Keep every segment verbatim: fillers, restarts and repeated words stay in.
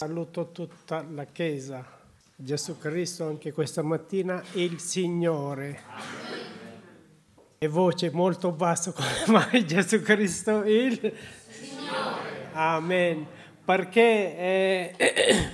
Saluto tutta la Chiesa, Gesù Cristo anche questa mattina, il Signore. Amen. E voce molto bassa, come mai Gesù Cristo il Signore. Amen. Perché eh,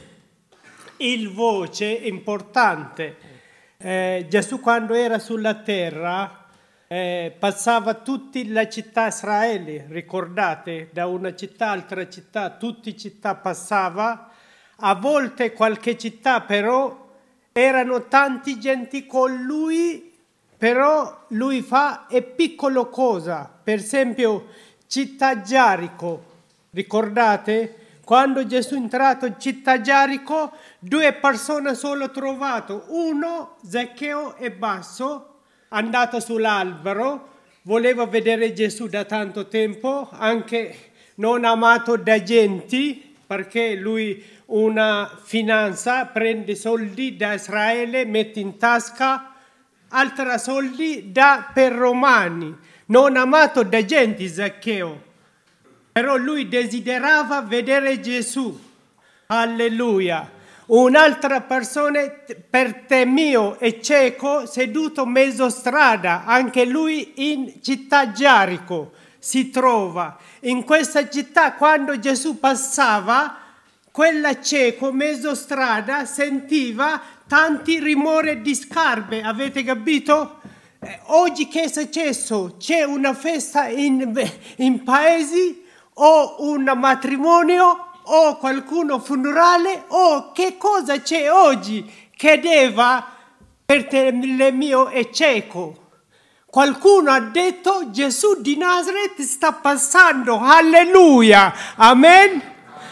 il voce è importante. Eh, Gesù quando era sulla terra eh, passava tutta la città Israele, ricordate, da una città all'altra città, tutte città passava. A volte qualche città però erano tanti genti con lui, però lui fa è piccolo cosa. Per esempio città Giarico, ricordate? Quando Gesù è entrato in città Giarico, due persone solo trovato. Uno, Zaccheo e basso, andato sull'albero, voleva vedere Gesù da tanto tempo, anche non amato da genti, perché lui una finanza, prende soldi da Israele, mette in tasca, altri soldi da per romani, non amato da gente Zaccheo, però lui desiderava vedere Gesù, alleluia. Un'altra persona, per temio è cieco, seduto mezzo strada, anche lui in città Giarico si trova. In questa città quando Gesù passava, quella cieco, mezzo strada, sentiva tanti rumori di scarpe, avete capito? Eh, oggi che è successo? C'è una festa in, in paesi, o un matrimonio, o qualcuno funerale, o che cosa c'è oggi? Chiedeva, per te mio è cieco. Qualcuno ha detto, Gesù di Nazaret sta passando, alleluia, amen?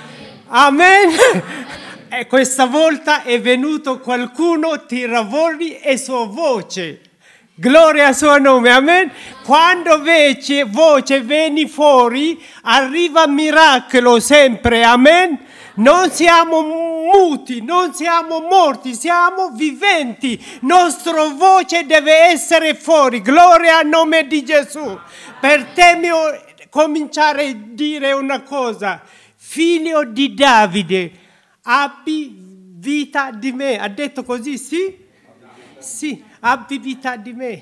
Amen. E questa volta è venuto qualcuno, tira fuori e sua voce. Gloria al suo nome, amen. Quando invece voce viene fuori, arriva miracolo sempre, amen. Non siamo muti, non siamo morti, siamo viventi. Nostra voce deve essere fuori. Gloria al nome di Gesù. Per te mio, cominciare a dire una cosa. Figlio di Davide, abbi vita di me. Ha detto così, sì? Sì, abbi vita di me.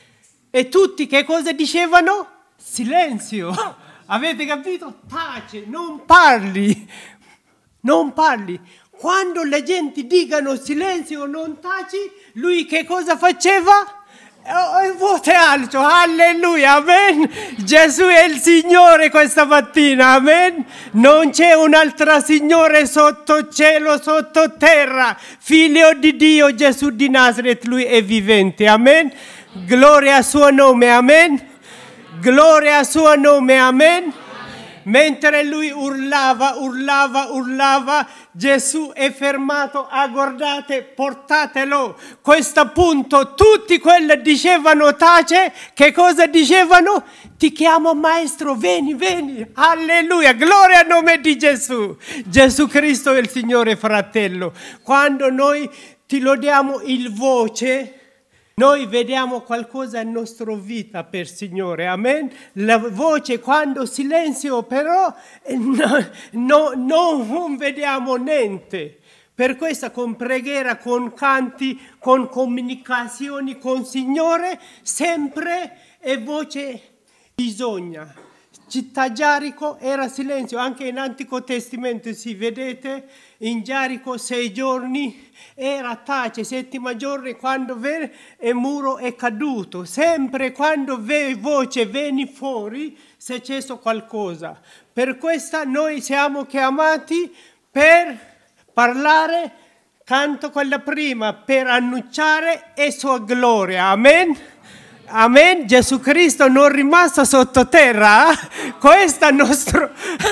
E tutti che cosa dicevano? Silenzio. Avete capito? Tace, non parli. Non parli. Quando la gente dicano silenzio, non taci, lui che cosa faceva? Oh, voce alto, alleluia, amen. Gesù è il Signore questa mattina, amen. Non c'è un altro Signore sotto cielo, sotto terra. Figlio di Dio, Gesù di Nazaret, lui è vivente, amen. Gloria al suo nome, amen. Gloria al suo nome, amen. Mentre lui urlava, urlava, urlava, Gesù è fermato, ah guardate, portatelo. Questo punto, tutti quelli dicevano tace, che cosa dicevano? Ti chiamo maestro, vieni, vieni, alleluia, gloria al nome di Gesù. Gesù Cristo è il Signore, fratello. Quando noi ti lodiamo il voce, noi vediamo qualcosa nella nostra vita per Signore, amen? La voce quando silenzio però no, no, no, non vediamo niente. Per questo con preghiera, con canti, con comunicazioni con Signore, sempre è voce bisogna. Città Giarico era silenzio, anche in Antico Testamento si vedete, in Giarico sei giorni era tace, settima giorno quando vede il muro è caduto, sempre quando vede voce vieni fuori se c'è successo qualcosa. Per questo noi siamo chiamati per parlare, canto quella prima, per annunciare e sua gloria, amen? Amen, Gesù Cristo non è rimasto sottoterra, questa nostra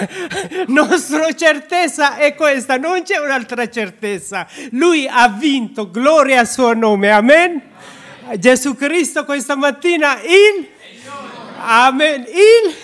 nostra certezza è questa, non c'è un'altra certezza. Lui ha vinto, gloria al suo nome, amen. Gesù Cristo questa mattina il amen, il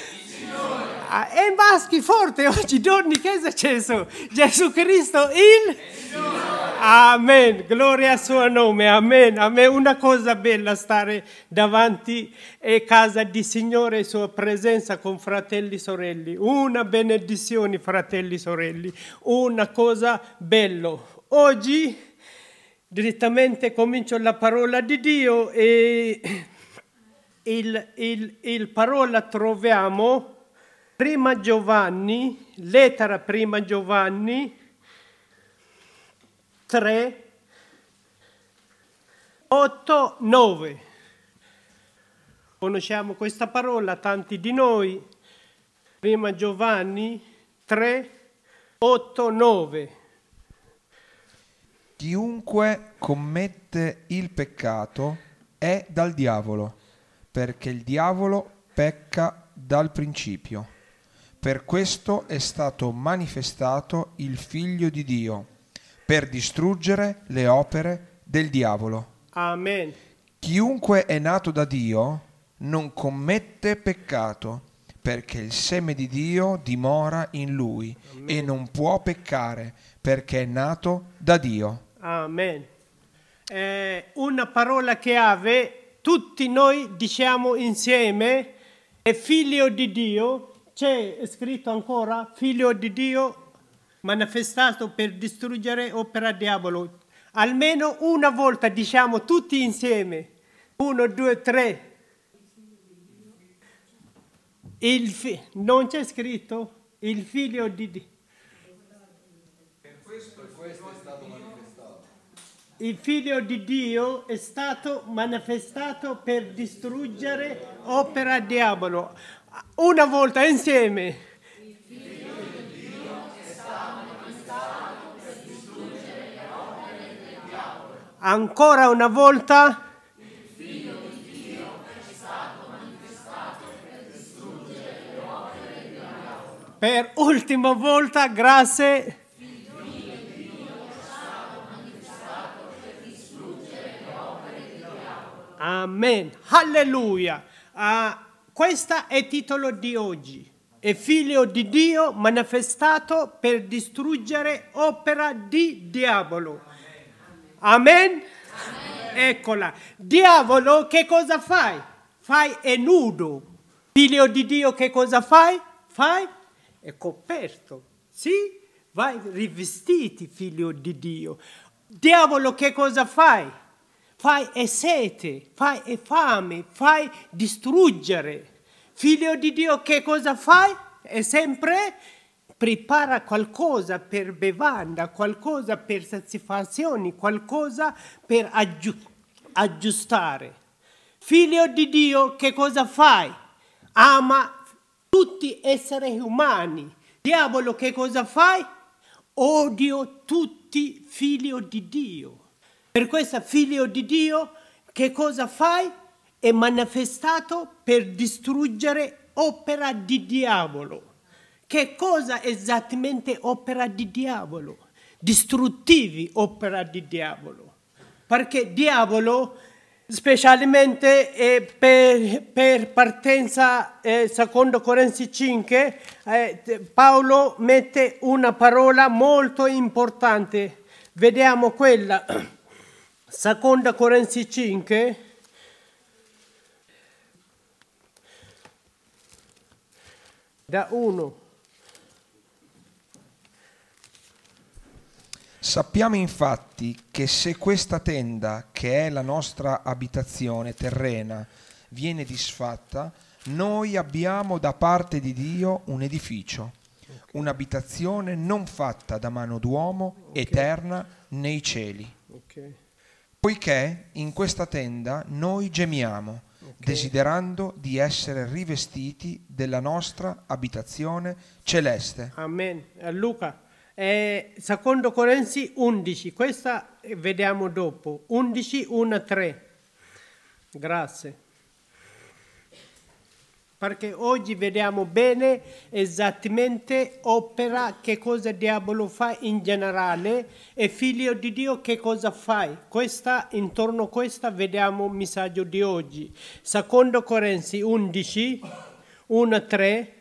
e maschi forte oggi, donne, che è successo? Gesù Cristo il Amen, gloria al suo nome, amen. A me è una cosa bella stare davanti a casa di Signore e sua presenza con fratelli e sorelle. Una benedizione, fratelli e sorelle, una cosa bella. Oggi direttamente comincio la parola di Dio e il, il, il parola troviamo prima Giovanni, lettera prima Giovanni, tre, otto, nove. Conosciamo questa parola, tanti di noi. Prima Giovanni tre, otto, nove. Chiunque commette il peccato è dal diavolo, perché il diavolo pecca dal principio. Per questo è stato manifestato il Figlio di Dio, per distruggere le opere del diavolo. Amen. Chiunque è nato da Dio non commette peccato, perché il seme di Dio dimora in lui. Amen. E non può peccare, perché è nato da Dio. Amen. Eh, una parola chiave, tutti noi diciamo insieme, è Figlio di Dio. C'è scritto ancora, Figlio di Dio, manifestato per distruggere opera diavolo. Almeno una volta diciamo tutti insieme. Uno, due, tre. Il fi- non c'è scritto il figlio di Dio. Per questo, questo è stato manifestato. Il figlio di Dio è stato manifestato per distruggere opera diavolo. Una volta insieme. Ancora una volta. Il Figlio di Dio è stato manifestato per distruggere le opere del diavolo. Per ultima volta, grazie. Il Figlio di Dio è stato manifestato per distruggere le opere del diavolo. Amen. Alleluia. Uh, questo è il titolo di oggi. È Figlio di Dio manifestato per distruggere opera di diavolo. Amen? Amen. Eccola. Diavolo, che cosa fai? Fai è nudo. Figlio di Dio, che cosa fai? Fai è coperto. Sì? Vai rivestiti, figlio di Dio. Diavolo, che cosa fai? Fai è sete, fai è fame, fai distruggere. Figlio di Dio, che cosa fai? È sempre prepara qualcosa per bevanda, qualcosa per soddisfazioni, qualcosa per aggi- aggiustare. Figlio di Dio, che cosa fai? Ama tutti esseri umani. Diavolo, che cosa fai? Odio tutti figlio di Dio. Per questo figlio di Dio, che cosa fai? È manifestato per distruggere opera di diavolo. Che cosa esattamente opera di diavolo? Distruttivi opera di diavolo. Perché diavolo, specialmente eh, per, per partenza, eh, secondo Corinzi cinque, eh, Paolo mette una parola molto importante. Vediamo quella. Secondo Corinzi cinque. Da uno. Sappiamo infatti che se questa tenda, che è la nostra abitazione terrena, viene disfatta, noi abbiamo da parte di Dio un edificio, okay. Un'abitazione non fatta da mano d'uomo, okay. Eterna nei cieli. Okay. Poiché in questa tenda noi gemiamo, okay. Desiderando di essere rivestiti della nostra abitazione celeste. Amen. Luca. Eh, secondo Corinzi undici, questa vediamo dopo, undici, uno, tre. Grazie. Perché oggi vediamo bene esattamente opera, che cosa il diavolo fa in generale e figlio di Dio che cosa fai. Questa, intorno a questa vediamo il messaggio di oggi. Secondo Corinzi undici, uno, tre.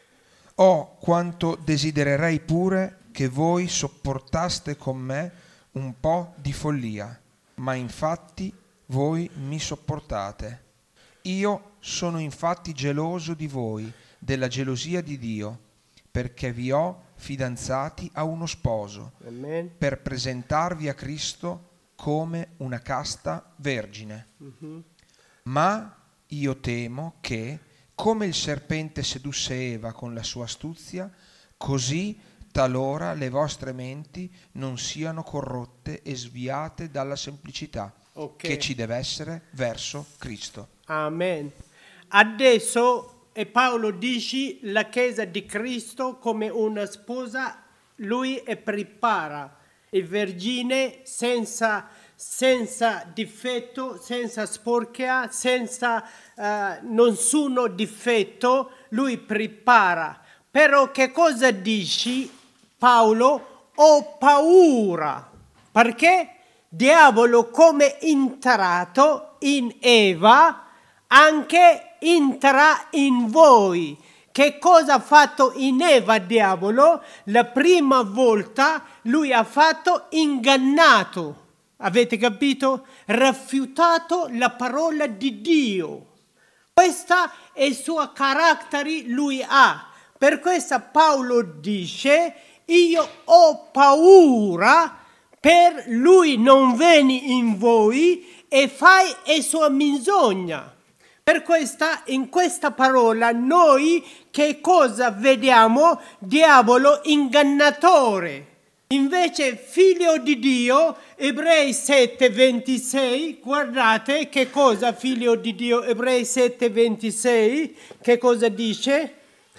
Oh, quanto desidererei pure che voi sopportaste con me un po' di follia, ma infatti voi mi sopportate. Io sono infatti geloso di voi, della gelosia di Dio, perché vi ho fidanzati a uno sposo, Amen. per presentarvi a Cristo come una casta vergine. Mhm. Ma io temo che, come il serpente sedusse Eva con la sua astuzia, così talora le vostre menti non siano corrotte e sviate dalla semplicità Ok. che ci deve essere verso Cristo. Amen. Adesso e Paolo dice la Chiesa di Cristo come una sposa, lui e prepara il vergine senza, senza difetto, senza sporca, senza eh, nessuno difetto, lui prepara. Però che cosa dici Paolo? Ho paura, perché diavolo come entrato in Eva anche entra in voi. Che cosa ha fatto in Eva diavolo? La prima volta lui ha fatto ingannato. Avete capito? Rifiutato la parola di Dio. Questo è il suo carattere, lui ha. Per questo Paolo dice, io ho paura per lui non vieni in voi e fai la sua menzogna. Per questa, in questa parola, noi che cosa vediamo? Diavolo ingannatore. Invece figlio di Dio, Ebrei sette ventisei, guardate che cosa figlio di Dio, Ebrei sette ventisei, che cosa dice?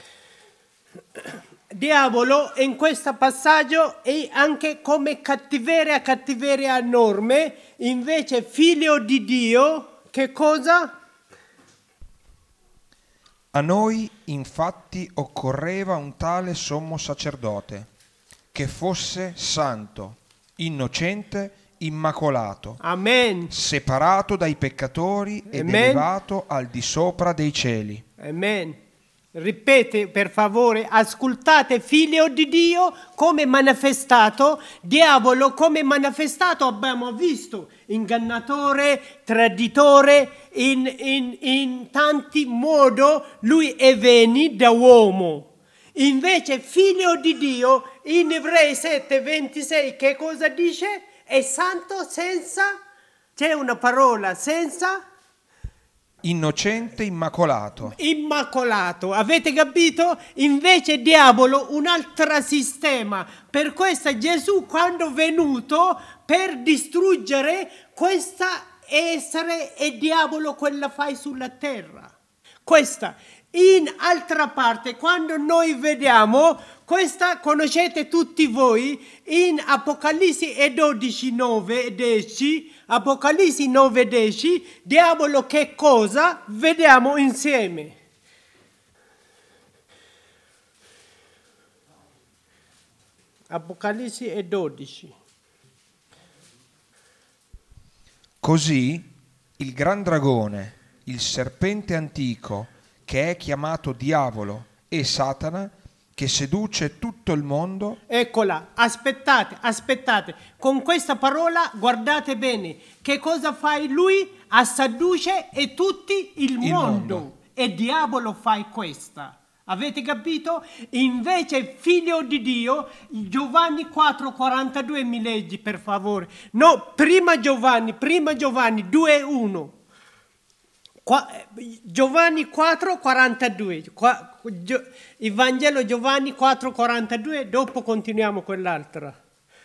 Diavolo in questo passaggio è anche come cattiveria, cattiveria enorme, invece figlio di Dio, che cosa? A noi infatti occorreva un tale sommo sacerdote, che fosse santo, innocente, immacolato, Amen. separato dai peccatori ed Amen. elevato al di sopra dei cieli. Amen. Ripete per favore, ascoltate figlio di Dio come manifestato, diavolo come manifestato abbiamo visto, ingannatore, traditore, in, in, in tanti modi lui è venuto da uomo. Invece figlio di Dio in Ebrei sette ventisei che cosa dice? È santo senza, c'è una parola senza? Innocente, immacolato. Immacolato, avete capito? Invece diavolo un altro sistema. Per questo Gesù quando è venuto per distruggere questa essere e diavolo quella fai sulla terra. Questa in altra parte quando noi vediamo questa conoscete tutti voi in Apocalisse dodici nove e dieci. Apocalisse nove dieci, diavolo che cosa? Vediamo insieme. Apocalisse dodici. Così il gran dragone, il serpente antico, che è chiamato diavolo e Satana, che seduce tutto il mondo. Eccola, aspettate, aspettate. Con questa parola guardate bene. Che cosa fa lui? Seduce e tutti il, Il mondo. mondo. E diavolo fa questa. Avete capito? Invece figlio di Dio, Giovanni quattro quarantadue mi leggi per favore. No, prima Giovanni, prima Giovanni due uno. Qua, Giovanni quattro quarantadue, qua, Gio, il Vangelo Giovanni quattro quarantadue, dopo continuiamo quell'altra.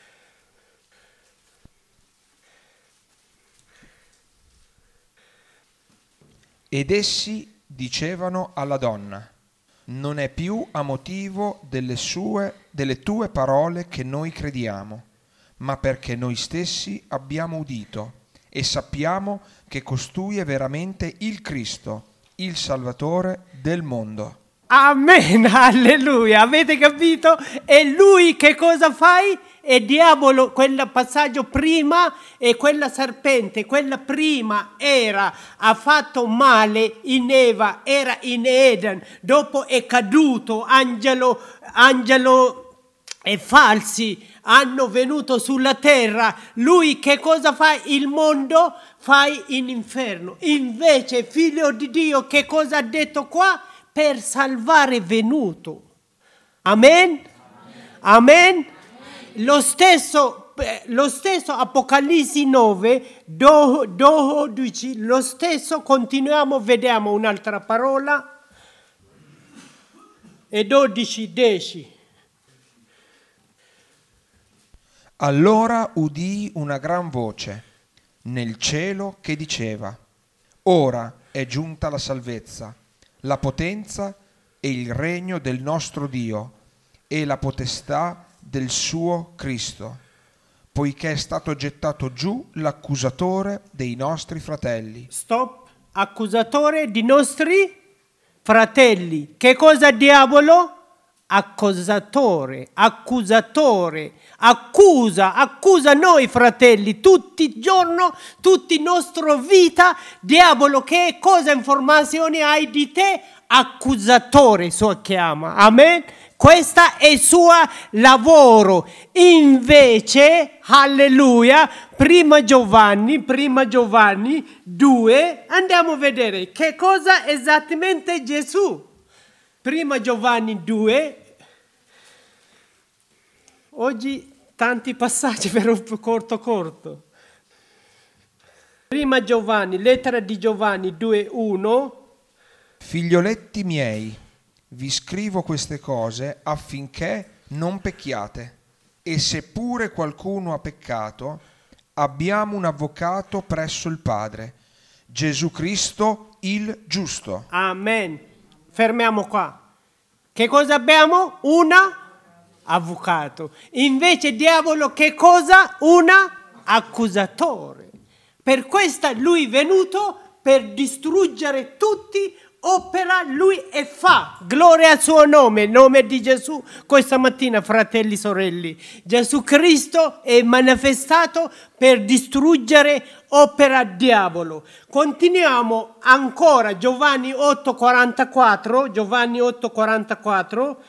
Ed essi dicevano alla donna: non è più a motivo delle sue, delle tue parole che noi crediamo, ma perché noi stessi abbiamo udito e sappiamo che costui è veramente il Cristo, il Salvatore del mondo. Amen, alleluia, avete capito? E lui che cosa fai? E diavolo, quel passaggio prima e quella serpente, quella prima era, ha fatto male in Eva, era in Eden, dopo è caduto, angelo, angelo e falsi, hanno venuto sulla terra. Lui che cosa fa? Il mondo fai in inferno. Invece figlio di Dio che cosa ha detto qua? Per salvare è venuto. Amen? Amen? Amen. Lo stesso, lo stesso Apocalisse nove, dodici, lo stesso, continuiamo, vediamo un'altra parola. E dodici, dieci. Allora udii una gran voce nel cielo che diceva: ora è giunta la salvezza, la potenza e il regno del nostro Dio e la potestà del suo Cristo, poiché è stato gettato giù l'accusatore dei nostri fratelli. Stop, accusatore di nostri fratelli. Che cosa diavolo? Accusatore, accusatore, accusa, accusa noi fratelli, tutti i giorni, tutta la nostra vita. Diavolo, che cosa informazioni hai di te? Accusatore, so chiama, amen? Questo è il suo lavoro. Invece, alleluia, prima Giovanni, prima Giovanni due, andiamo a vedere che cosa esattamente Gesù. Prima Giovanni due, oggi tanti passaggi però corto corto. Prima Giovanni, lettera di Giovanni due uno. Figlioletti miei, vi scrivo queste cose affinché non pecchiate. E seppure qualcuno ha peccato, abbiamo un avvocato presso il Padre, Gesù Cristo il giusto. Amen. Fermiamo qua. Che cosa abbiamo? Una avvocato. Invece diavolo che cosa? Una accusatore. Per questo lui è venuto per distruggere tutti. Opera lui e fa, gloria al suo nome, nome di Gesù. Questa mattina, fratelli e sorelle, Gesù Cristo è manifestato per distruggere opera diavolo. Continuiamo ancora, Giovanni otto quarantaquattro, Giovanni otto quarantaquattro.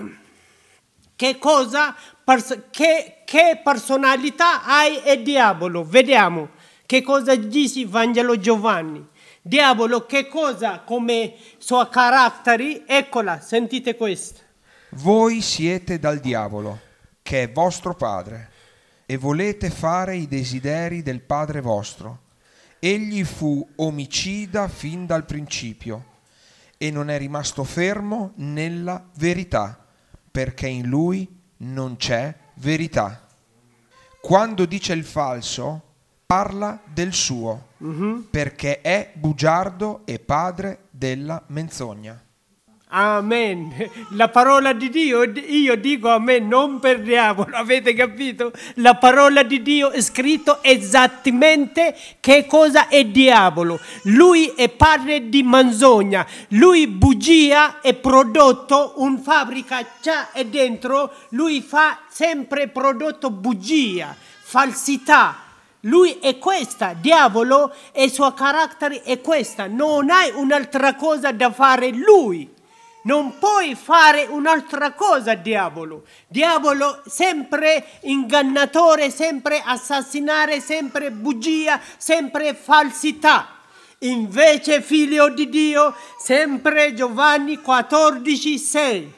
Che cosa, che, che personalità hai e diavolo? Vediamo che cosa dice il Vangelo Giovanni. Diavolo che cosa come suo carattere? Eccola, sentite questo. Voi siete dal diavolo, che è vostro padre, e volete fare i desideri del padre vostro. Egli fu omicida fin dal principio e non è rimasto fermo nella verità, perché in lui non c'è verità. Quando dice il falso, parla del suo, uh-huh. perché è bugiardo e padre della menzogna. Amen. La parola di Dio, io dico amen, non per diavolo, avete capito? La parola di Dio è scritto esattamente che cosa è diavolo. Lui è padre di menzogna, lui bugia è prodotto, un fabbrica già è dentro, lui fa sempre prodotto bugia, falsità. Lui è questa, diavolo e il suo carattere è questa, non hai un'altra cosa da fare lui, non puoi fare un'altra cosa diavolo, diavolo sempre ingannatore, sempre assassinare, sempre bugia, sempre falsità. Invece figlio di Dio, sempre Giovanni quattordici sei.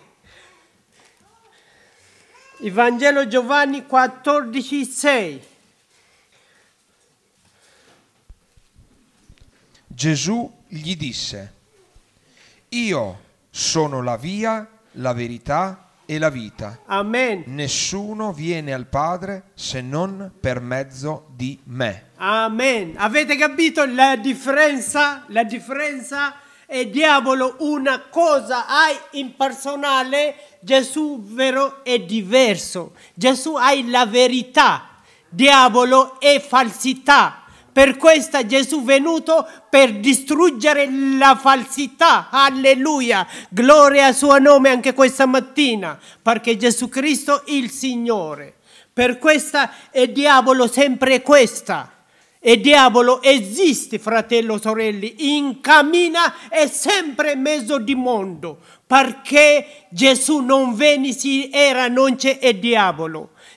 Il Vangelo Giovanni quattordici sei. Gesù gli disse: io sono la via, la verità e la vita. Amen. Nessuno viene al Padre se non per mezzo di me. Amen. Avete capito la differenza? La differenza è diavolo una cosa hai in personale, Gesù vero è diverso. Gesù hai la verità, diavolo è falsità. Per questo Gesù è venuto per distruggere la falsità. Alleluia. Gloria al suo nome anche questa mattina. Perché Gesù Cristo è il Signore. Per questo è diavolo sempre questa. E diavolo esiste, fratello, sorelle. Incammina è sempre mezzo di mondo. Perché Gesù non venne, si era, non c'è, è diavolo.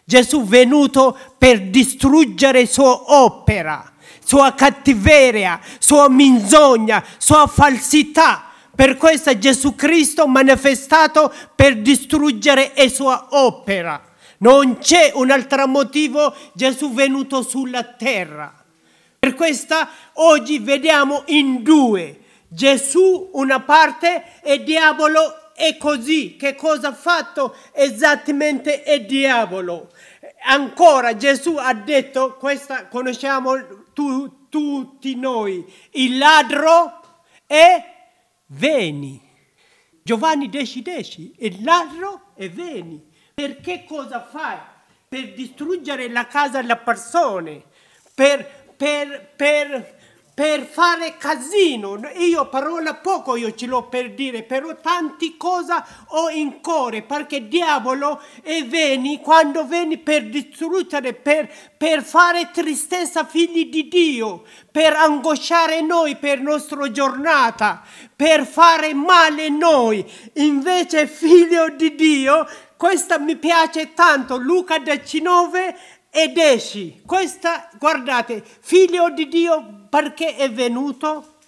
Gesù è venuto per distruggere la sua opera, sua cattiveria, sua menzogna, sua falsità. Per questo Gesù Cristo è manifestato per distruggere la sua opera. Non c'è un altro motivo Gesù è venuto sulla terra. Per questo oggi vediamo in due. Gesù una parte e il diavolo è così. Che cosa ha fatto esattamente il diavolo? Ancora Gesù ha detto, questa conosciamo tu, tutti noi, il ladro è veni. Giovanni dieci dieci, il ladro è veni. Perché cosa fai? Per distruggere la casa delle persone, per, per, per, per fare casino. Io parola poco io ce l'ho per dire, però tante cose ho in cuore, perché il diavolo è veni quando vieni per distruggere, per, per fare tristezza figli di Dio, per angosciare noi per la nostra giornata, per fare male noi. Invece figlio di Dio, questa mi piace tanto, Luca diciannove e dieci. Questa, guardate, figlio di Dio perché è venuto?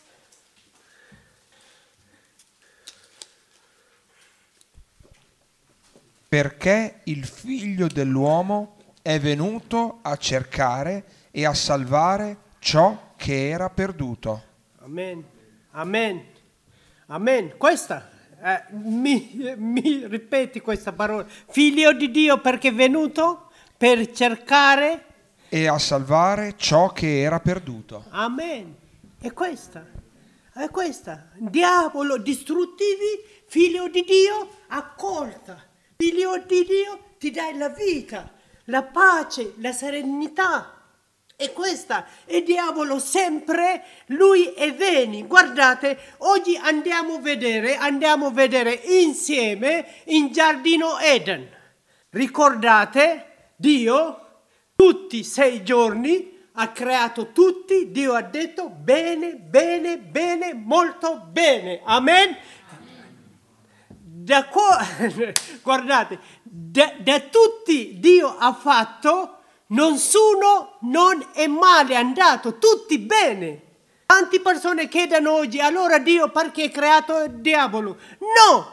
Perché il figlio dell'uomo è venuto a cercare e a salvare ciò che era perduto. Amen, amen, amen. Questa, eh, mi, mi ripeti questa parola. Figlio di Dio perché è venuto per cercare e a salvare ciò che era perduto. Amen. È questa, è questa. Diavolo distruttivi, figlio di Dio accolta. Figlio di Dio ti dai la vita, la pace, la serenità. E questa è diavolo sempre, lui è veni. Guardate, oggi andiamo a vedere, andiamo a vedere insieme in Giardino Eden. Ricordate, Dio tutti i sei giorni ha creato tutti, Dio ha detto bene, bene, bene, molto bene. Amen? Da qua, guardate, da, da tutti Dio ha fatto, nessuno non è male andato, tutti bene. Tante persone chiedono oggi, allora Dio perché ha creato il diavolo? No!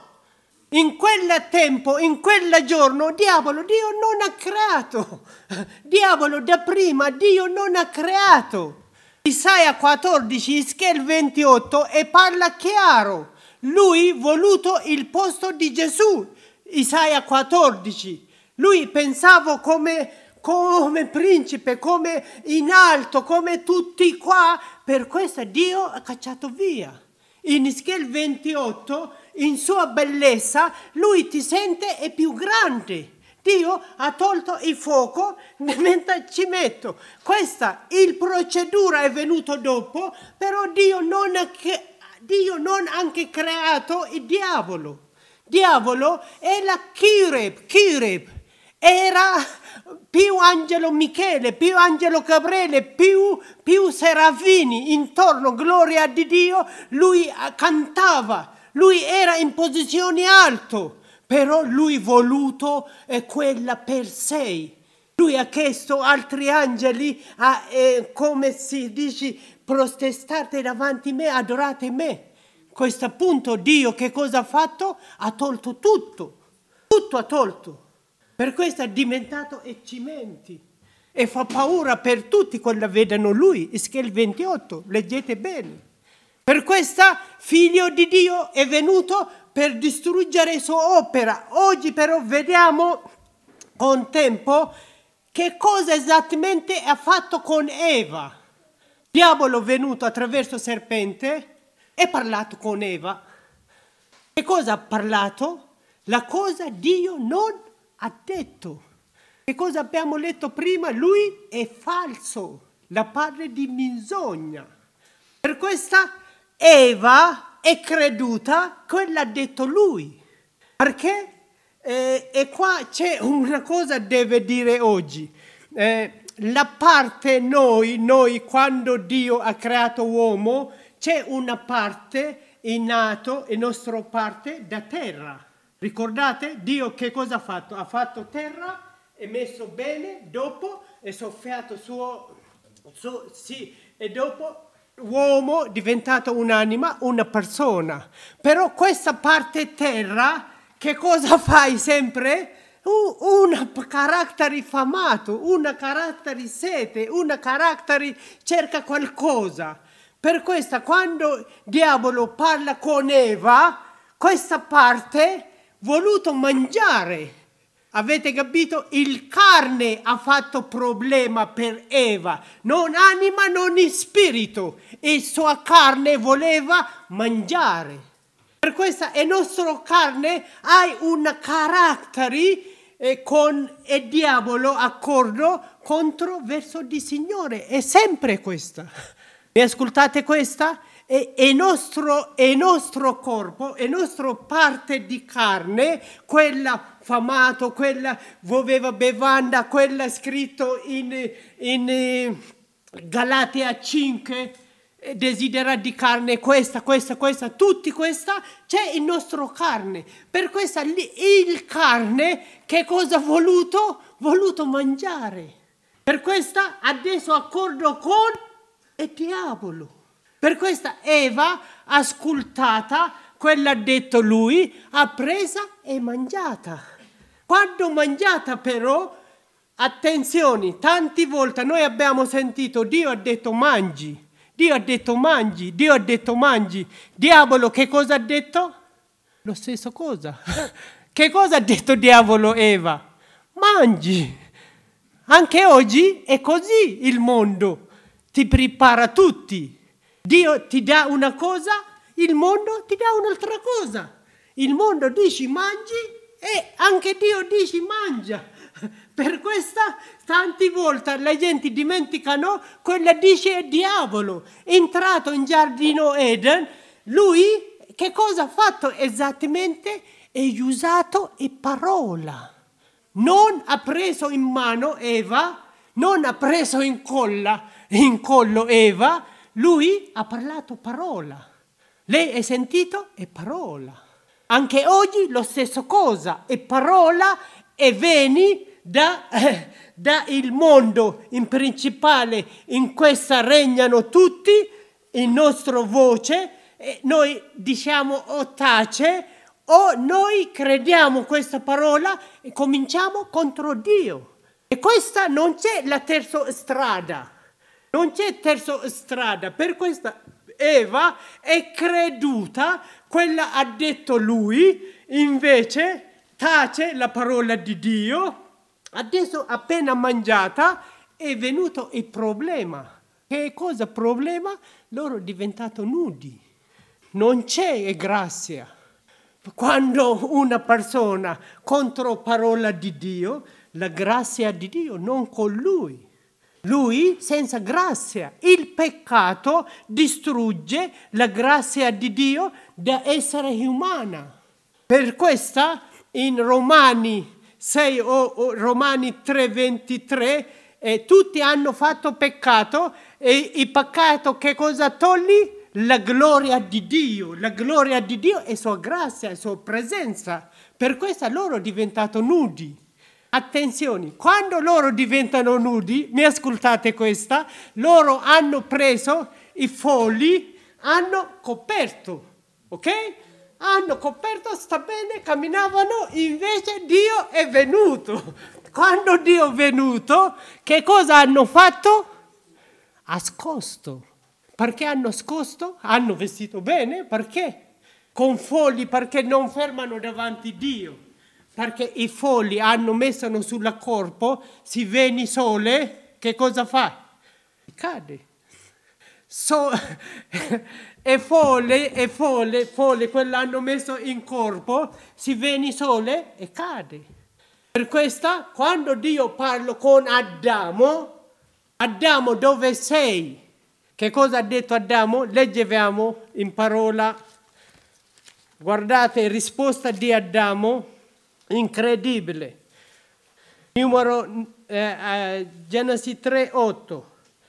In quel tempo, in quel giorno, diavolo, Dio non ha creato. Diavolo da prima, Dio non ha creato. Isaia quattordici, Ezechiele ventotto e parla chiaro. Lui ha voluto il posto di Gesù. Isaia quattordici. Lui pensava come, come principe, come in alto, come tutti qua. Per questo Dio ha cacciato via. In Ezechiele ventotto, in sua bellezza, lui ti sente è più grande. Dio ha tolto il fuoco, mentre ci metto. Questa, il procedura è venuto dopo, però Dio non ha, Dio non ha anche creato il diavolo. Diavolo è la Kireb, Kireb. Era più angelo Michele, più angelo Gabriele, più, più serafini intorno, gloria di Dio. Lui cantava, lui era in posizione alto, però lui voluto è quella per sé. Lui ha chiesto altri angeli, a, eh, come si dice, protestate davanti a me, adorate me. A questo punto Dio che cosa ha fatto? Ha tolto tutto, tutto ha tolto. Per questo è diventato e cimenti e fa paura per tutti quando vedono lui. Ezechiele ventotto, leggete bene. Per questo figlio di Dio è venuto per distruggere la sua opera. Oggi però vediamo con tempo che cosa esattamente ha fatto con Eva. Il diavolo è venuto attraverso il serpente e ha parlato con Eva. Che cosa ha parlato? La cosa Dio non ha detto. Che cosa abbiamo letto prima? Lui è falso, la padre di menzogna. Per questa Eva è creduta, quello ha detto lui. Perché? Eh, e qua c'è una cosa che deve dire oggi. Eh, la parte noi, noi quando Dio ha creato uomo, c'è una parte innato, la nostra parte da terra. Ricordate? Dio che cosa ha fatto? Ha fatto terra è messo bene, dopo è soffiato suo, su, sì, e dopo l'uomo è diventato un'anima, una persona. Però questa parte terra, che cosa fai sempre? Uh, un carattere famato, una carattere sete, una carattere cerca qualcosa. Per questo quando il diavolo parla con Eva, questa parte voluto mangiare. Avete capito? Il carne ha fatto problema per Eva, non anima, non spirito. E sua carne voleva mangiare. Per questo il nostro carne ha un carattere eh, con il diavolo accordo contro verso il Signore. È sempre questa. Mi ascoltate questa? E il nostro, nostro corpo, la nostra parte di carne, quella famato, quella voleva bevanda, quella scritto in, in Galatia cinque, desidera di carne, questa, questa, questa, tutti questa, c'è il nostro carne. Per questa il carne che cosa ha voluto? Voluto mangiare. Per questa adesso accordo con il diavolo. Per questa Eva, ascoltata, quello ha detto lui, ha presa e mangiata. Quando mangiata però, attenzione, tante volte noi abbiamo sentito Dio ha detto mangi, Dio ha detto mangi, Dio ha detto mangi. Diavolo che cosa ha detto? Lo stesso cosa. Che cosa ha detto diavolo Eva? Mangi. Anche oggi è così il mondo, ti prepara tutti. Dio ti dà una cosa, il mondo ti dà un'altra cosa. Il mondo dice mangi e anche Dio dice mangia. Per questa tante volte la gente dimenticano quella dice il diavolo. È entrato in giardino Eden, lui che cosa ha fatto esattamente? È usato e parola. Non ha preso in mano Eva, non ha preso in colla, in collo Eva, lui ha parlato parola. Lei ha sentito? È parola. Anche oggi lo stesso cosa, è parola e vieni da, eh, da il mondo in principale, in questa regnano tutti, il nostro voce, e noi diciamo o tace o noi crediamo questa parola e cominciamo contro Dio. E questa non c'è la terza strada. Non c'è terza strada, per questa Eva è creduta, quella ha detto lui, invece tace la parola di Dio, adesso appena mangiata è venuto il problema. Che cosa problema? Loro sono diventati nudi, non c'è grazia. Quando una persona contro parola di Dio, la grazia di Dio non con lui. Lui senza grazia. Il peccato distrugge la grazia di Dio da essere umana. Per questa in Romani sei o, o Romani tre ventitré eh, tutti hanno fatto peccato e il peccato che cosa togli? La gloria di Dio. La gloria di Dio è sua grazia, è sua presenza. Per questo loro sono diventati nudi. Attenzione, quando loro diventano nudi, mi ascoltate questa, loro hanno preso i fogli, hanno coperto, ok? Hanno coperto, sta bene, camminavano, invece Dio è venuto. Quando Dio è venuto, che cosa hanno fatto? Ascosto. Perché hanno nascosto? Hanno vestito bene, perché? Con fogli, perché non fermano davanti a Dio. Perché i fogli hanno messo sul corpo, si viene sole, che cosa fa? Cade. So, e folle, e folle, folle, quello hanno messo in corpo, si viene sole e cade. Per questo, quando Dio parla con Adamo, Adamo dove sei? Che cosa ha detto Adamo? Leggiamo in parola, guardate, risposta di Adamo, incredibile. Numero eh, eh, Genesi tre otto.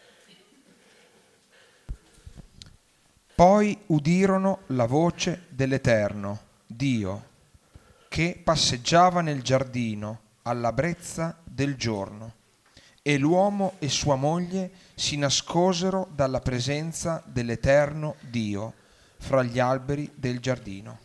Poi udirono la voce dell'Eterno, Dio, che passeggiava nel giardino alla brezza del giorno. E l'uomo e sua moglie si nascosero dalla presenza dell'Eterno Dio fra gli alberi del giardino.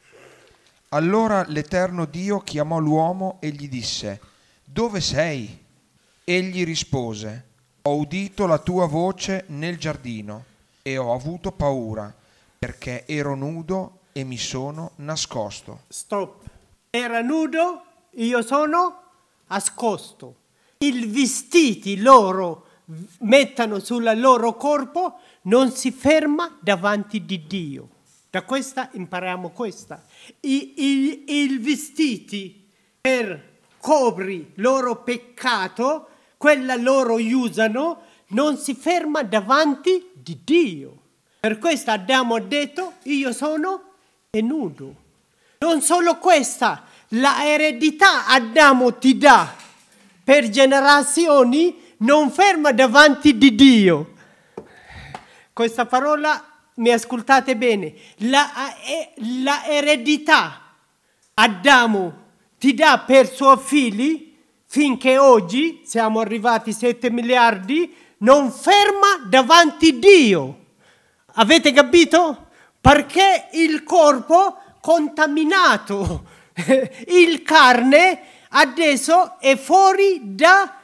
Allora l'Eterno Dio chiamò l'uomo e gli disse: «Dove sei?» Egli rispose: «Ho udito la tua voce nel giardino e ho avuto paura, perché ero nudo e mi sono nascosto». Stop. Era nudo, io sono nascosto. I vestiti loro mettono sul loro corpo non si ferma davanti di Dio. Da questa impariamo questa. I, i, i vestiti per coprire il loro peccato, quella loro usano, non si ferma davanti di Dio. Per questo Adamo ha detto: io sono nudo. Non solo questa, la eredità Adamo ti dà per generazioni non ferma davanti di Dio. Questa parola mi ascoltate bene. La, la eredità Adamo ti dà per suoi figli finché oggi siamo arrivati a sette miliardi, non ferma davanti Dio. Avete capito? Perché il corpo contaminato, il carne adesso è fuori da,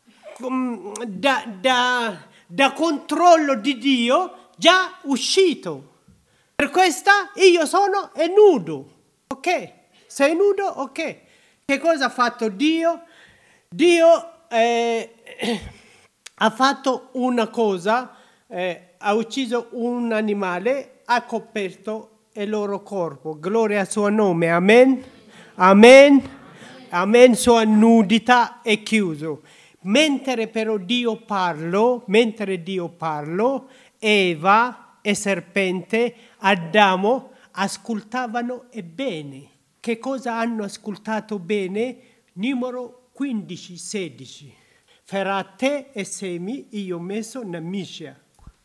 da, da, da controllo di Dio, già uscito. Per questo io sono nudo. Ok? Sei nudo? Ok. Che cosa ha fatto Dio? Dio eh, ha fatto una cosa, eh, ha ucciso un animale, ha coperto il loro corpo. Gloria al suo nome. Amen. Amen. Amen. Sua nudità è chiuso. Mentre però Dio parlo, mentre Dio parlo, Eva e serpente, Adamo ascoltavano e bene. Che cosa hanno ascoltato bene? Numero quindici sedici. Fra te e semi io ho messo nemicia.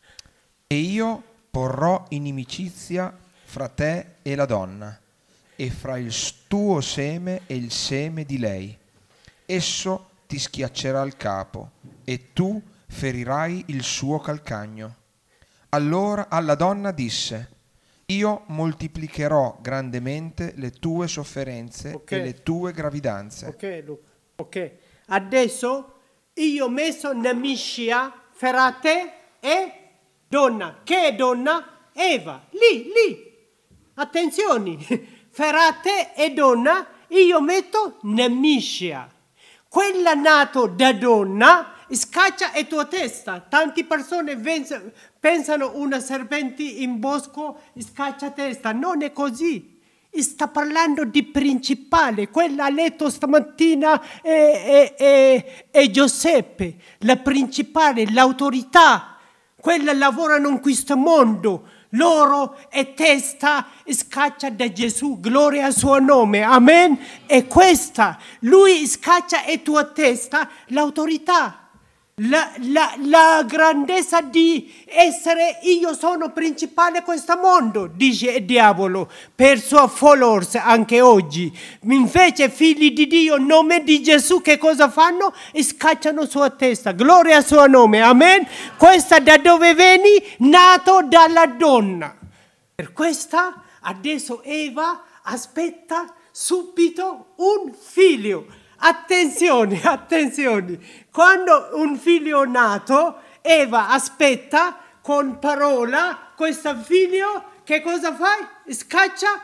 E io porrò inimicizia fra te e la donna, e fra il tuo seme e il seme di lei. Esso ti schiaccerà il capo, e tu ferirai il suo calcagno. Allora alla donna disse: io moltiplicherò grandemente le tue sofferenze Okay. e le tue gravidanze. Ok, Luca. Ok. Adesso io ho messo nemicia fra te e donna. Che è donna? Eva. Lì, lì. Attenzione. Fra te e donna io metto nemicia. Quella nato da donna scaccia e tua testa. Tante persone pensano una serpente in bosco scaccia testa. Non è così. Sta parlando di principale. Quella ha letto stamattina è, è, è, è Giuseppe. La principale, l'autorità. Quella lavorano in questo mondo. Loro è testa scaccia da Gesù. Gloria al suo nome. Amen. E questa, lui scaccia e tua testa, l'autorità. La, la, la grandezza di essere io sono principale in questo mondo, dice il diavolo per suoi followers anche oggi. Invece figli di Dio, nome di Gesù, che cosa fanno? Scacciano sua testa. Gloria al suo nome. Amen. Questa da dove vieni? Nato dalla donna. Per questa adesso Eva aspetta subito un figlio. Attenzione, attenzione. Quando un figlio è nato, Eva aspetta con parola questo figlio, che cosa fai? Scaccia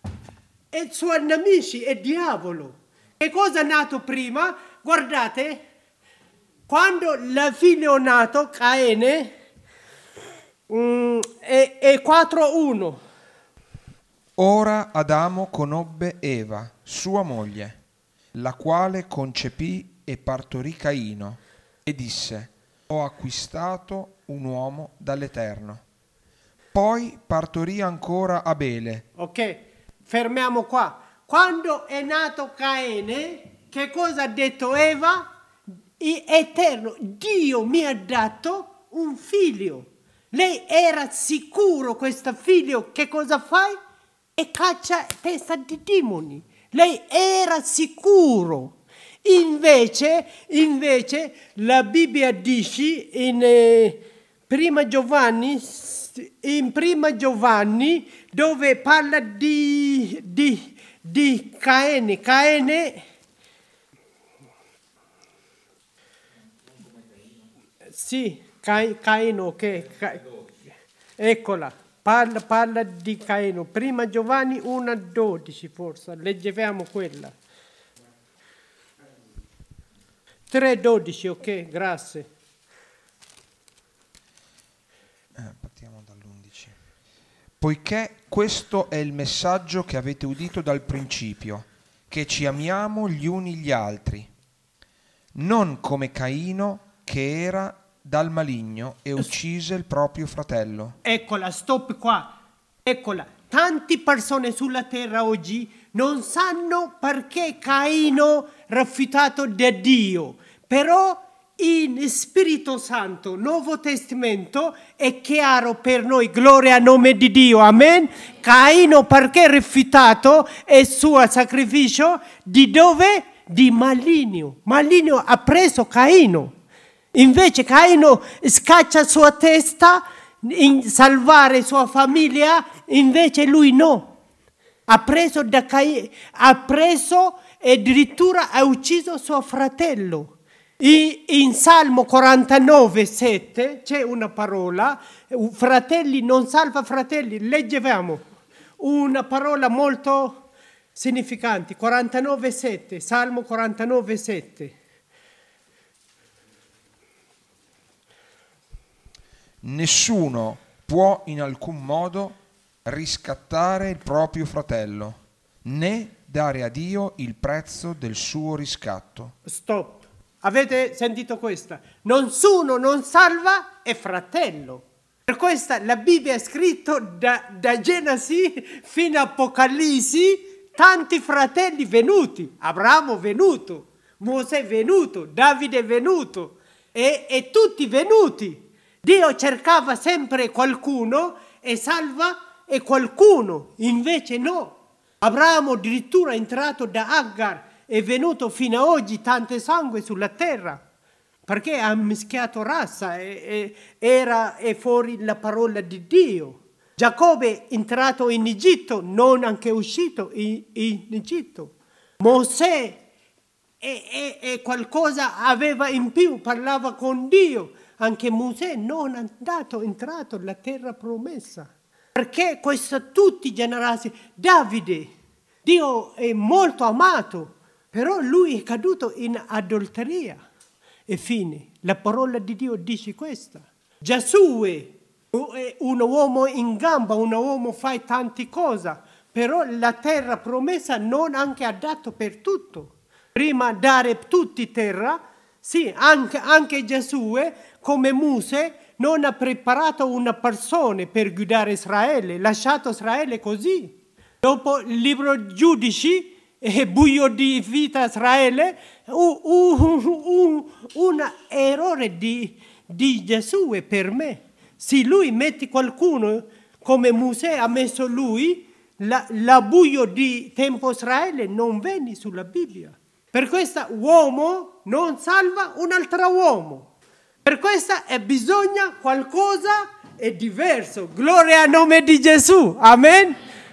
i suoi nemici, il diavolo. Che cosa è nato prima? Guardate, quando il figlio è nato, Caine, mm, è, è quattro uno. Ora Adamo conobbe Eva, sua moglie, la quale concepì e partorì Caino, e disse: ho acquistato un uomo dall'Eterno. Poi partorì ancora Abele. Ok, fermiamo qua. Quando è nato Caine, che cosa ha detto Eva? Eterno, Dio mi ha dato un figlio. Lei era sicuro questo figlio, che cosa fai? E caccia testa di demoni. Lei era sicuro. Invece, invece la Bibbia dice in eh, Prima Giovanni, in Prima Giovanni, dove parla di, di, di Caine, Caine, sì, Caino, che, Ca, eccola, parla, parla di Caino. Prima Giovanni uno dodici forse, leggiamo quella. tre dodici, ok, grazie. Eh, partiamo dall'undici. Poiché questo è il messaggio che avete udito dal principio, che ci amiamo gli uni gli altri, non come Caino che era dal maligno e uccise il proprio fratello. Eccola, stop qua. Eccola. Tante persone sulla terra oggi non sanno perché Caino rifiutato da Dio, però in Spirito Santo, Nuovo Testamento, è chiaro per noi, gloria al nome di Dio, amen. Caino perché rifiutato il suo sacrificio, di dove? Di maligno. Maligno ha preso Caino. Invece Caino scaccia sua testa in salvare sua famiglia, invece lui no. Ha preso da Caino, ha preso e addirittura ha ucciso suo fratello. In Salmo quarantanove sette c'è una parola, fratelli non salva fratelli, leggiamo una parola molto significante, quarantanove sette, Salmo quarantanove sette. Nessuno può in alcun modo riscattare il proprio fratello, né dare a Dio il prezzo del suo riscatto. Stop. Avete sentito questa? Nessuno non salva è fratello. Per questa la Bibbia è scritto da, da Genesi fino a Apocalisse, tanti fratelli venuti. Abramo venuto, Mosè venuto, Davide venuto e, e tutti venuti. Dio cercava sempre qualcuno e salva e qualcuno, invece no. Abramo addirittura è entrato da Agar, è venuto fino ad oggi tante sangue sulla terra, perché ha mischiato razza e, e era è fuori la parola di Dio. Giacobbe è entrato in Egitto, non anche uscito in, in Egitto. Mosè e, e, e qualcosa aveva in più, parlava con Dio. Anche Mosè non è andato, entrato nella terra promessa. Perché questo tutti i generasi, Davide, Dio è molto amato, però lui è caduto in adulteria. E fine, la parola di Dio dice questa. Giosuè è un uomo in gamba, un uomo fa tante cose, però la terra promessa non anche ha dato per tutto. Prima dare tutti terra, sì, anche, anche Giosuè, come Mosè, non ha preparato una persona per guidare Israele, lasciato Israele così. Dopo il libro Giudici, e buio di vita Israele, un, un, un, un errore di, di Giosuè per me. Se lui mette qualcuno come Mosè ha messo lui, la, la buio di tempo Israele non viene sulla Bibbia. Per questo uomo non salva un altro uomo. Per questo è bisogna qualcosa è diverso. Gloria al nome di Gesù. Amen.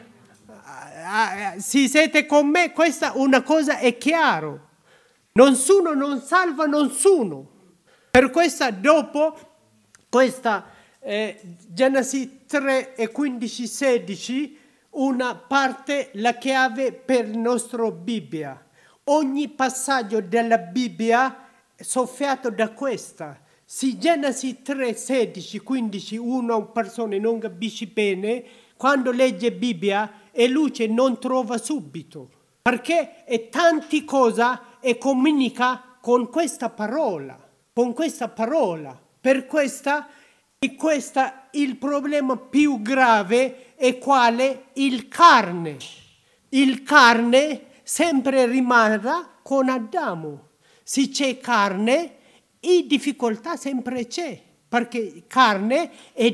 Se siete con me, questa una cosa è chiaro. Nessuno non salva nessuno. Per questo dopo questa eh, Genesi tre e quindici sedici, una parte la chiave per la nostra Bibbia. Ogni passaggio della Bibbia è soffiato da questa. Se Genesi tre, sedici, quindici, una persona non capisce bene, quando legge Bibbia e luce non trova subito, perché è tante cose e comunica con questa parola, con questa parola. Per questa, e questa il problema più grave è quale? Il carne. Il carne sempre rimarrà con Adamo. Se c'è carne, e difficoltà sempre c'è, perché carne è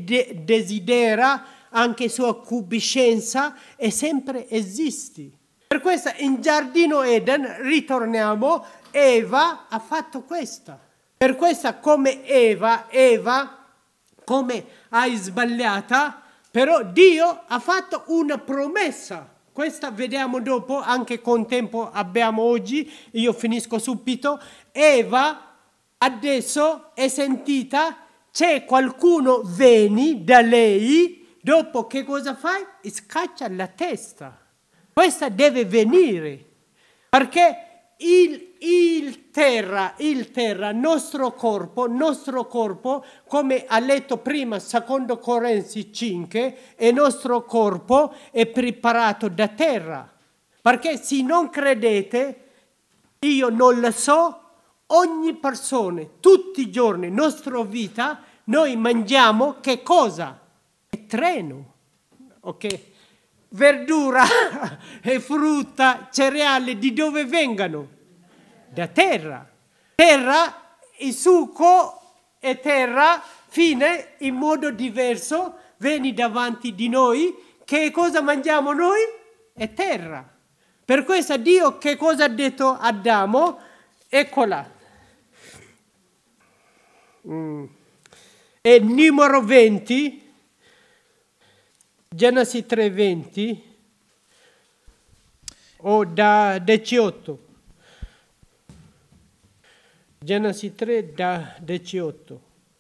desidera anche sua cupiscenza e sempre esiste. Per questo in giardino Eden, ritorniamo, Eva ha fatto questa. Per questo come Eva, Eva, come hai sbagliata, però Dio ha fatto una promessa. Questa vediamo dopo, anche con tempo abbiamo oggi, io finisco subito. Eva adesso è sentita, c'è qualcuno vieni da lei, dopo che cosa fai? Scaccia la testa. Questa deve venire, perché il, il terra, il terra, nostro corpo, nostro corpo, come ha letto prima, secondo Corinzi cinque, il nostro corpo è preparato da terra. Perché se non credete, io non lo so, ogni persona, tutti i giorni, nostra vita, noi mangiamo che cosa? È treno, ok? Verdura e frutta, cereali, di dove vengono? Da terra. Terra, il succo e terra, fine, in modo diverso, vieni davanti di noi. Che cosa mangiamo noi? È terra. Per questo Dio che cosa ha detto a Adamo? Eccola. Mm. E numero venti. Genesi tre venti o da diciotto. Genesi tre da diciotto.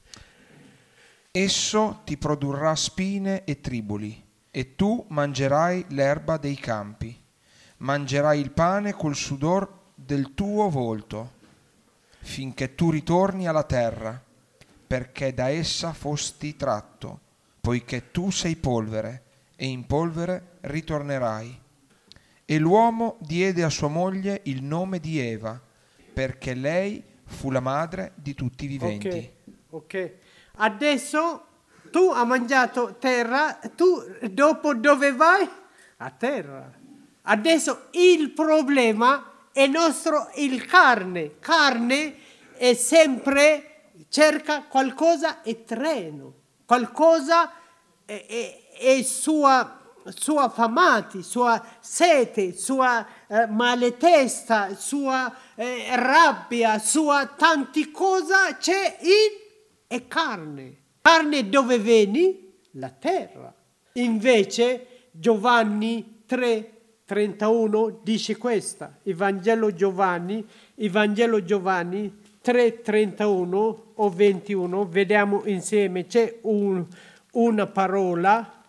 Esso ti produrrà spine e triboli, e tu mangerai l'erba dei campi. Mangerai il pane col sudor del tuo volto, finché tu ritorni alla terra, perché da essa fosti tratto, poiché tu sei polvere, e in polvere ritornerai. E l'uomo diede a sua moglie il nome di Eva, perché lei fu la madre di tutti i viventi. Ok, ok. Adesso tu hai mangiato terra, tu dopo dove vai? A terra. Adesso il problema è nostro, il carne. Carne è sempre, cerca qualcosa e treno. Qualcosa è, è, è sua, sua affamati, sua sete, sua eh, maletesta, sua eh, rabbia, sua tanti cose c'è in e carne. Carne dove vieni? La terra. Invece Giovanni tre trentuno dice questa, il Vangelo Giovanni, il Vangelo Giovanni tre trentuno o ventuno, vediamo insieme, c'è un, una parola.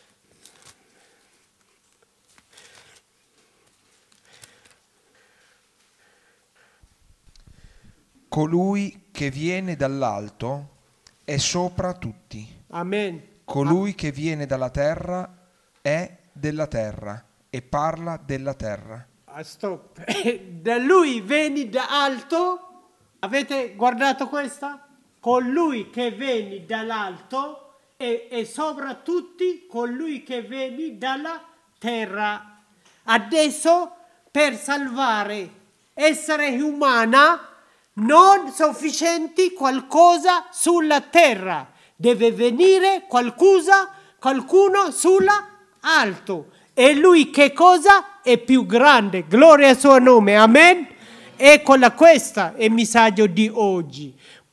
Colui che viene dall'alto è sopra tutti. Amen. Colui che viene dalla terra è della terra e parla della terra. Ah, stop. Da lui vieni da alto. Avete guardato questa? Colui che vieni dall'alto e, e sopra tutti colui che vieni dalla terra. Adesso per salvare essere umana non sufficienti qualcosa sulla terra. Deve venire qualcosa, qualcuno sulla alto. E lui che cosa? È più grande. Gloria al suo nome. Amen. Eccola, questa è il messaggio di oggi.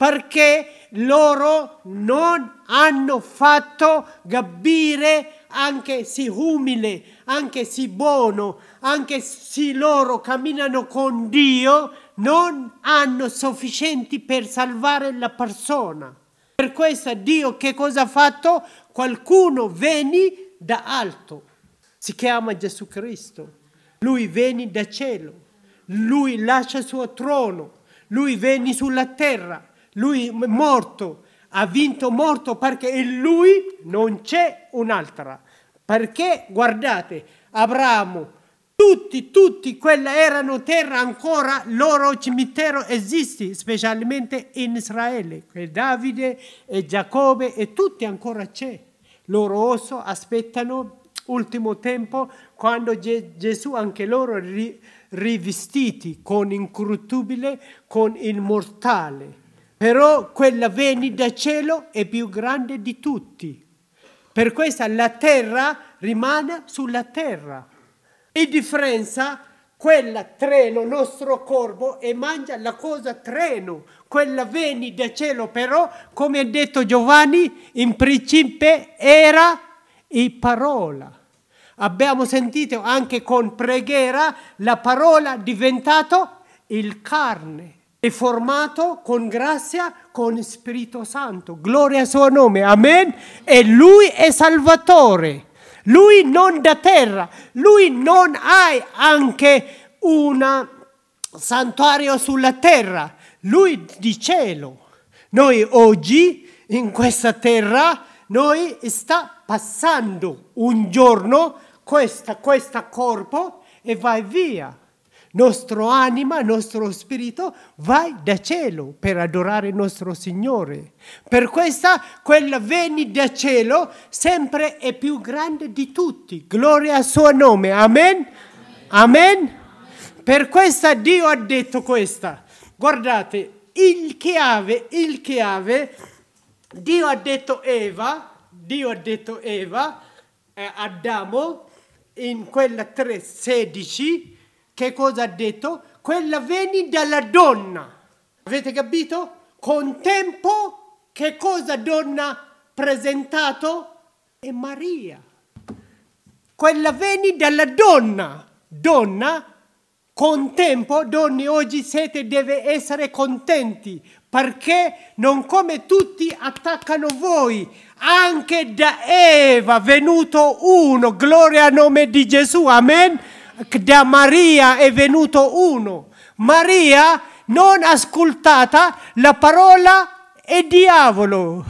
Perché loro non hanno fatto capire, anche se umile, anche se buono, anche se loro camminano con Dio, non hanno sufficienti per salvare la persona. Per questo Dio che cosa ha fatto? Qualcuno viene da alto. Si chiama Gesù Cristo. Lui viene da cielo. Lui lascia il suo trono. Lui viene sulla terra. Lui è morto. Ha vinto morto perché in lui non c'è un'altra. Perché, guardate, Abramo, tutti, tutti, quella erano terra ancora, loro cimitero esiste, specialmente in Israele. E Davide e Giacobbe e tutti ancora c'è. Loro osso aspettano ultimo tempo, quando Ge- Gesù anche loro ri- rivestiti con incorruttibile, con immortale. Però quella viene da cielo è più grande di tutti. Per questo la terra rimane sulla terra. In differenza, quella treno, nostro corpo, e mangia la cosa treno, quella veni da cielo, però, come ha detto Giovanni, in principio era in parola. Abbiamo sentito anche con preghiera, la parola è diventato il carne, è formato con grazia, con Spirito Santo. Gloria al suo nome, amen? E lui è Salvatore. Lui non da terra, lui non ha anche un santuario sulla terra, lui di cielo. Noi oggi in questa terra, noi sta passando un giorno questa, questo corpo e vai via. Nostro anima, nostro spirito vai da cielo per adorare il nostro Signore. Per questa, quella veni da cielo sempre è più grande di tutti. Gloria al suo nome. Amen? Amen? Amen? Per questa Dio ha detto questa. Guardate, il chiave, il chiave, Dio ha detto Eva, Dio ha detto Eva, eh, Adamo, in quella tre sedici, che cosa ha detto? Quella veni dalla donna. Avete capito? Con tempo, che cosa donna ha presentato? È Maria. Quella veni dalla donna. Donna, con tempo, donne oggi siete, deve essere contenti, perché non come tutti attaccano voi. Anche da Eva è venuto uno, gloria al nome di Gesù, amen? Da Maria è venuto uno. Maria non ascoltata la parola è diavolo.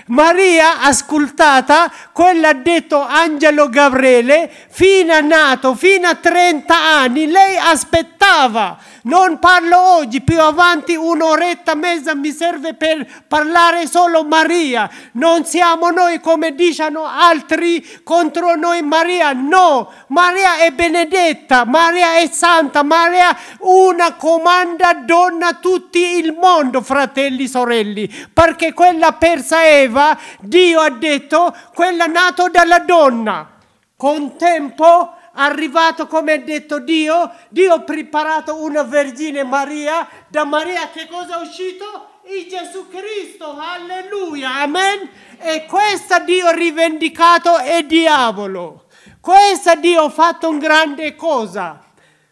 Maria ascoltata quella ha detto angelo Gabriele, fino a nato, fino a trenta anni, lei aspettava. Non parlo oggi, più avanti un'oretta e mezza mi serve per parlare solo Maria. Non siamo noi come dicono altri contro noi Maria, no. Maria è benedetta, Maria è santa, Maria una comanda donna tutti il mondo, fratelli, sorelli, perché quella persa Eva, Dio ha detto, quella nato dalla donna. Con tempo arrivato, come ha detto Dio, Dio ha preparato una Vergine Maria, da Maria che cosa è uscito? Il Gesù Cristo, alleluia, amen? E questa Dio ha rivendicato è diavolo, questa Dio ha fatto una grande cosa,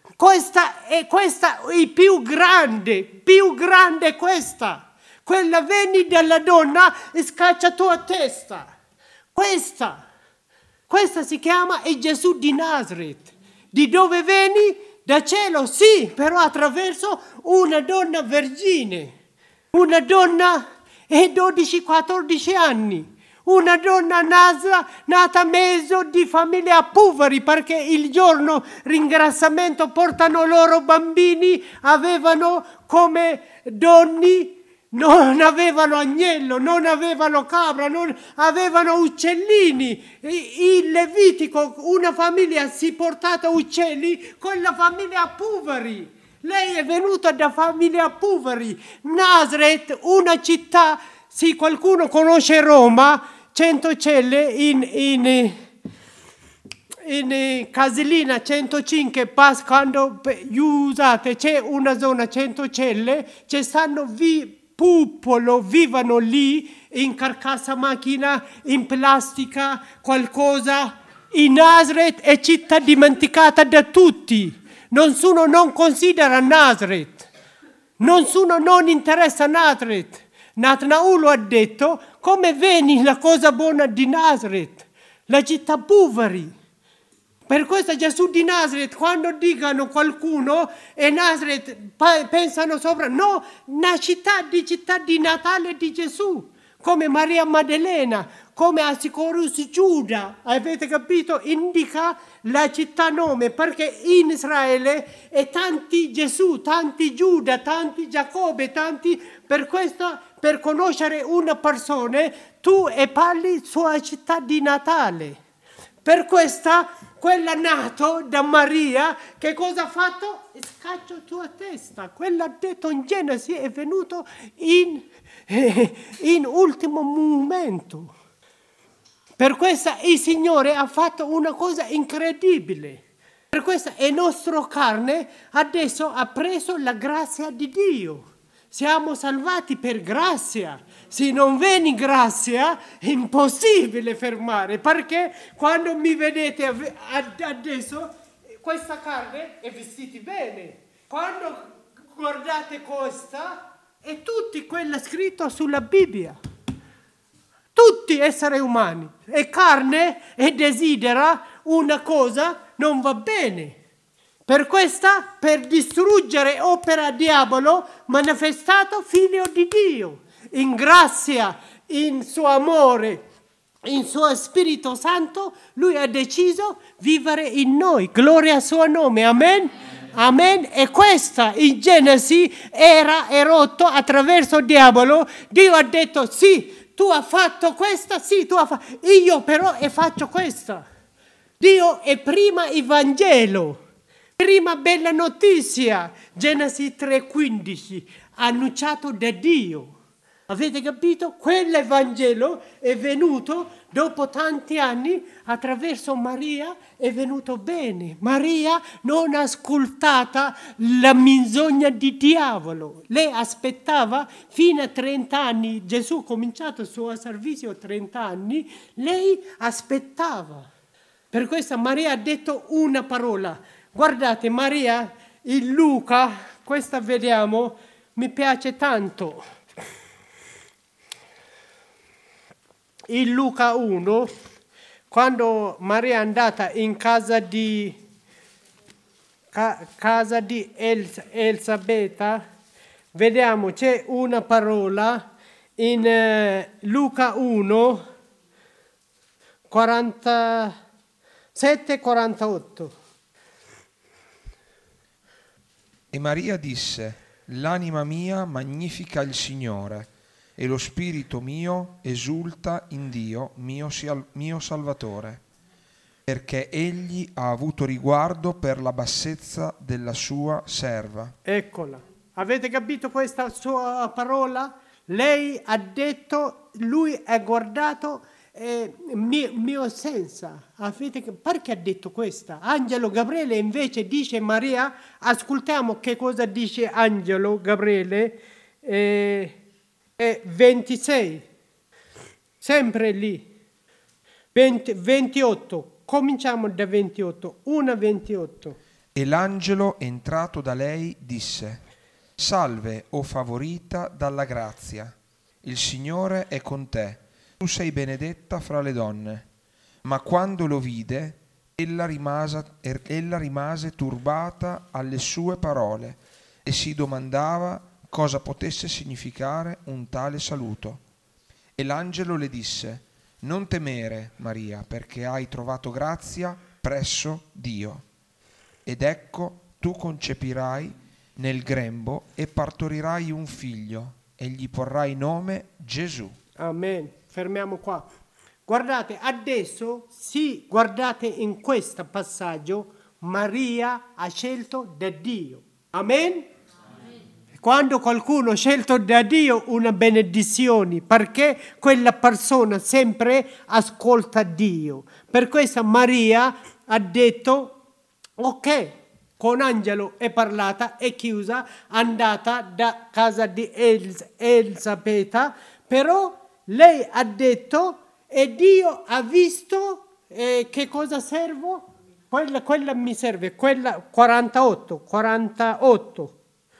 questa è, questa è più grande, più grande questa, quella veni dalla donna e scaccia tua testa, questa. Questa si chiama è Gesù di Nazaret. Di dove veni? Da cielo, sì, però attraverso una donna vergine. Una donna è dodici quattordici anni. Una donna nata, nata mezzo di famiglia poveri, perché il giorno ringraziamento portano loro bambini, avevano come donne. Non avevano agnello, non avevano capra, non avevano uccellini. Il Levitico, una famiglia si portava uccelli con la famiglia poveri. Lei è venuta da famiglia poveri. Nazaret, una città, se qualcuno conosce Roma, Centocelle, in, in, in Casilina centocinque, quando usate, c'è una zona Centocelle, ci stanno vi popolo, vivono lì in carcassa macchina, in plastica, qualcosa. In Nazaret è città dimenticata da tutti. Nessuno non considera Nazaret. Nessuno non interessa Nazaret. Natanael ha detto, come veni la cosa buona di Nazaret? La città poveri. Per questo Gesù di Nazaret, quando dicono qualcuno e Nazaret, pensano sopra, no, una città di città di Natale di Gesù, come Maria Maddalena, come Assicurus Giuda, avete capito? Indica la città nome, perché in Israele è tanti Gesù, tanti Giuda, tanti Giacobbe, tanti, per questo, per conoscere una persona, tu e parli sua città di Natale. Per questa, quella nato da Maria, che cosa ha fatto? Scaccio tua testa. Quella ha detto in Genesi è venuto in, eh, in ultimo momento. Per questa il Signore ha fatto una cosa incredibile. Per questo è nostro carne, adesso ha preso la grazia di Dio. Siamo salvati per grazia. Se non viene grazia, è impossibile fermare. Perché quando mi vedete adesso, questa carne è vestita bene. Quando guardate questa, è tutto quello scritto sulla Bibbia. Tutti esseri umani. E carne e desidera una cosa, non va bene. Per questa, per distruggere opera diavolo, manifestato figlio di Dio. In grazia, in suo amore, in suo Spirito Santo, lui ha deciso di vivere in noi. Gloria al suo nome. Amen. Amen. E questa in Genesi era erotto attraverso il diavolo. Dio ha detto sì, tu hai fatto questa, sì, tu hai fatto. Io però e faccio questa. Dio è prima il Vangelo. Prima bella notizia, Genesi tre quindici, annunciato da Dio. Avete capito? Quell'Evangelo è venuto dopo tanti anni attraverso Maria, è venuto bene. Maria non ha ascoltato la menzogna di diavolo. Lei aspettava fino a trenta anni. Gesù ha cominciato il suo servizio a trenta anni. Lei aspettava. Per questo Maria ha detto una parola. Guardate, Maria, in Luca, questa vediamo, mi piace tanto. In Luca uno, quando Maria è andata in casa di, ca, casa di Els, Elisabetta, vediamo, c'è una parola in eh, Luca uno, quarantasette quarantotto. E Maria disse: l'anima mia magnifica il Signore, e lo spirito mio esulta in Dio, mio, mio Salvatore, perché egli ha avuto riguardo per la bassezza della sua serva. Eccola. Avete capito questa sua parola? Lei ha detto, lui ha guardato eh, mio, mio senza. Avete, perché ha detto questa? Angelo Gabriele invece dice Maria, ascoltiamo che cosa dice Angelo Gabriele, eh, eh, ventisei, sempre lì, venti, ventotto, cominciamo da ventotto, uno ventotto. E l'angelo entrato da lei disse: salve, o favorita dalla grazia, il Signore è con te. Tu sei benedetta fra le donne. Ma quando lo vide, ella rimase, ella rimase turbata alle sue parole e si domandava cosa potesse significare un tale saluto. E l'angelo le disse: non temere, Maria, perché hai trovato grazia presso Dio. Ed ecco, tu concepirai nel grembo e partorirai un figlio e gli porrai nome Gesù. Amen. Fermiamo qua. Guardate, adesso, sì, guardate in questo passaggio, Maria ha scelto da Dio. Amen? Amen. Quando qualcuno ha scelto da Dio, una benedizione, perché quella persona sempre ascolta Dio. Per questo Maria ha detto, ok, con angelo è parlata, è chiusa, andata da casa di Els- Elisabetta, però lei ha detto, e Dio ha visto eh, che cosa servo? Quella, quella mi serve, quella quarantotto, quarantotto.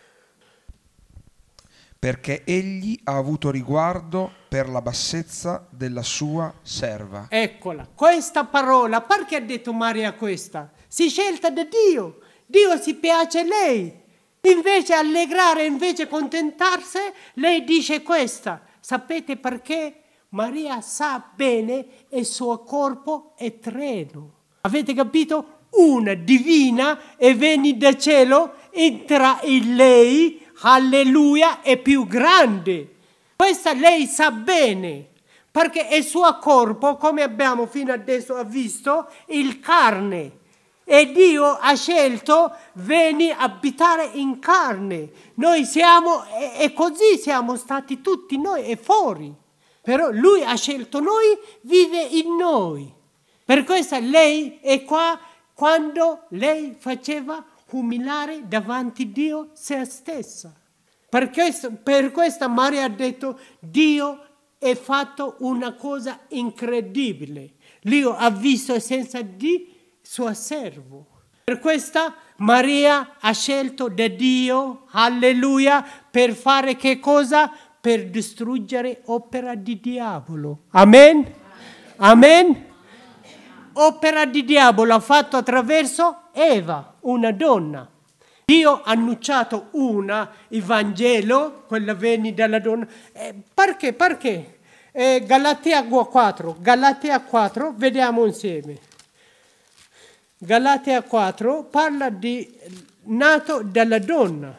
Perché egli ha avuto riguardo per la bassezza della sua serva. Eccola, questa parola, perché ha detto Maria questa? Si scelta da Dio, Dio si piace a lei. Invece allegrare, invece contentarsi, lei dice questa. Sapete perché? Maria sa bene il suo corpo è treno. Avete capito? Una divina e viene da cielo, entra in lei, alleluia, è più grande. Questa lei sa bene, perché il suo corpo, come abbiamo fino adesso visto, il carne. E Dio ha scelto vieni a abitare in carne. Noi siamo, e, e così siamo stati tutti noi, e fuori. Però Lui ha scelto noi, vive in noi. Per questo lei è qua quando lei faceva umilare davanti a Dio se stessa. Per questo, per questo Maria ha detto, Dio ha fatto una cosa incredibile. Dio ha visto senza di suo servo. Per questo Maria ha scelto da Dio, alleluia, per fare che cosa? Per distruggere opera di diavolo. Amen? Amen? Opera di diavolo ha fatto attraverso Eva, una donna. Dio ha annunciato una, il Vangelo, quella venne dalla donna. Eh, perché? Perché? Eh, Galatea quattro, Galatea quattro, vediamo insieme. Galatea quattro parla di nato dalla donna.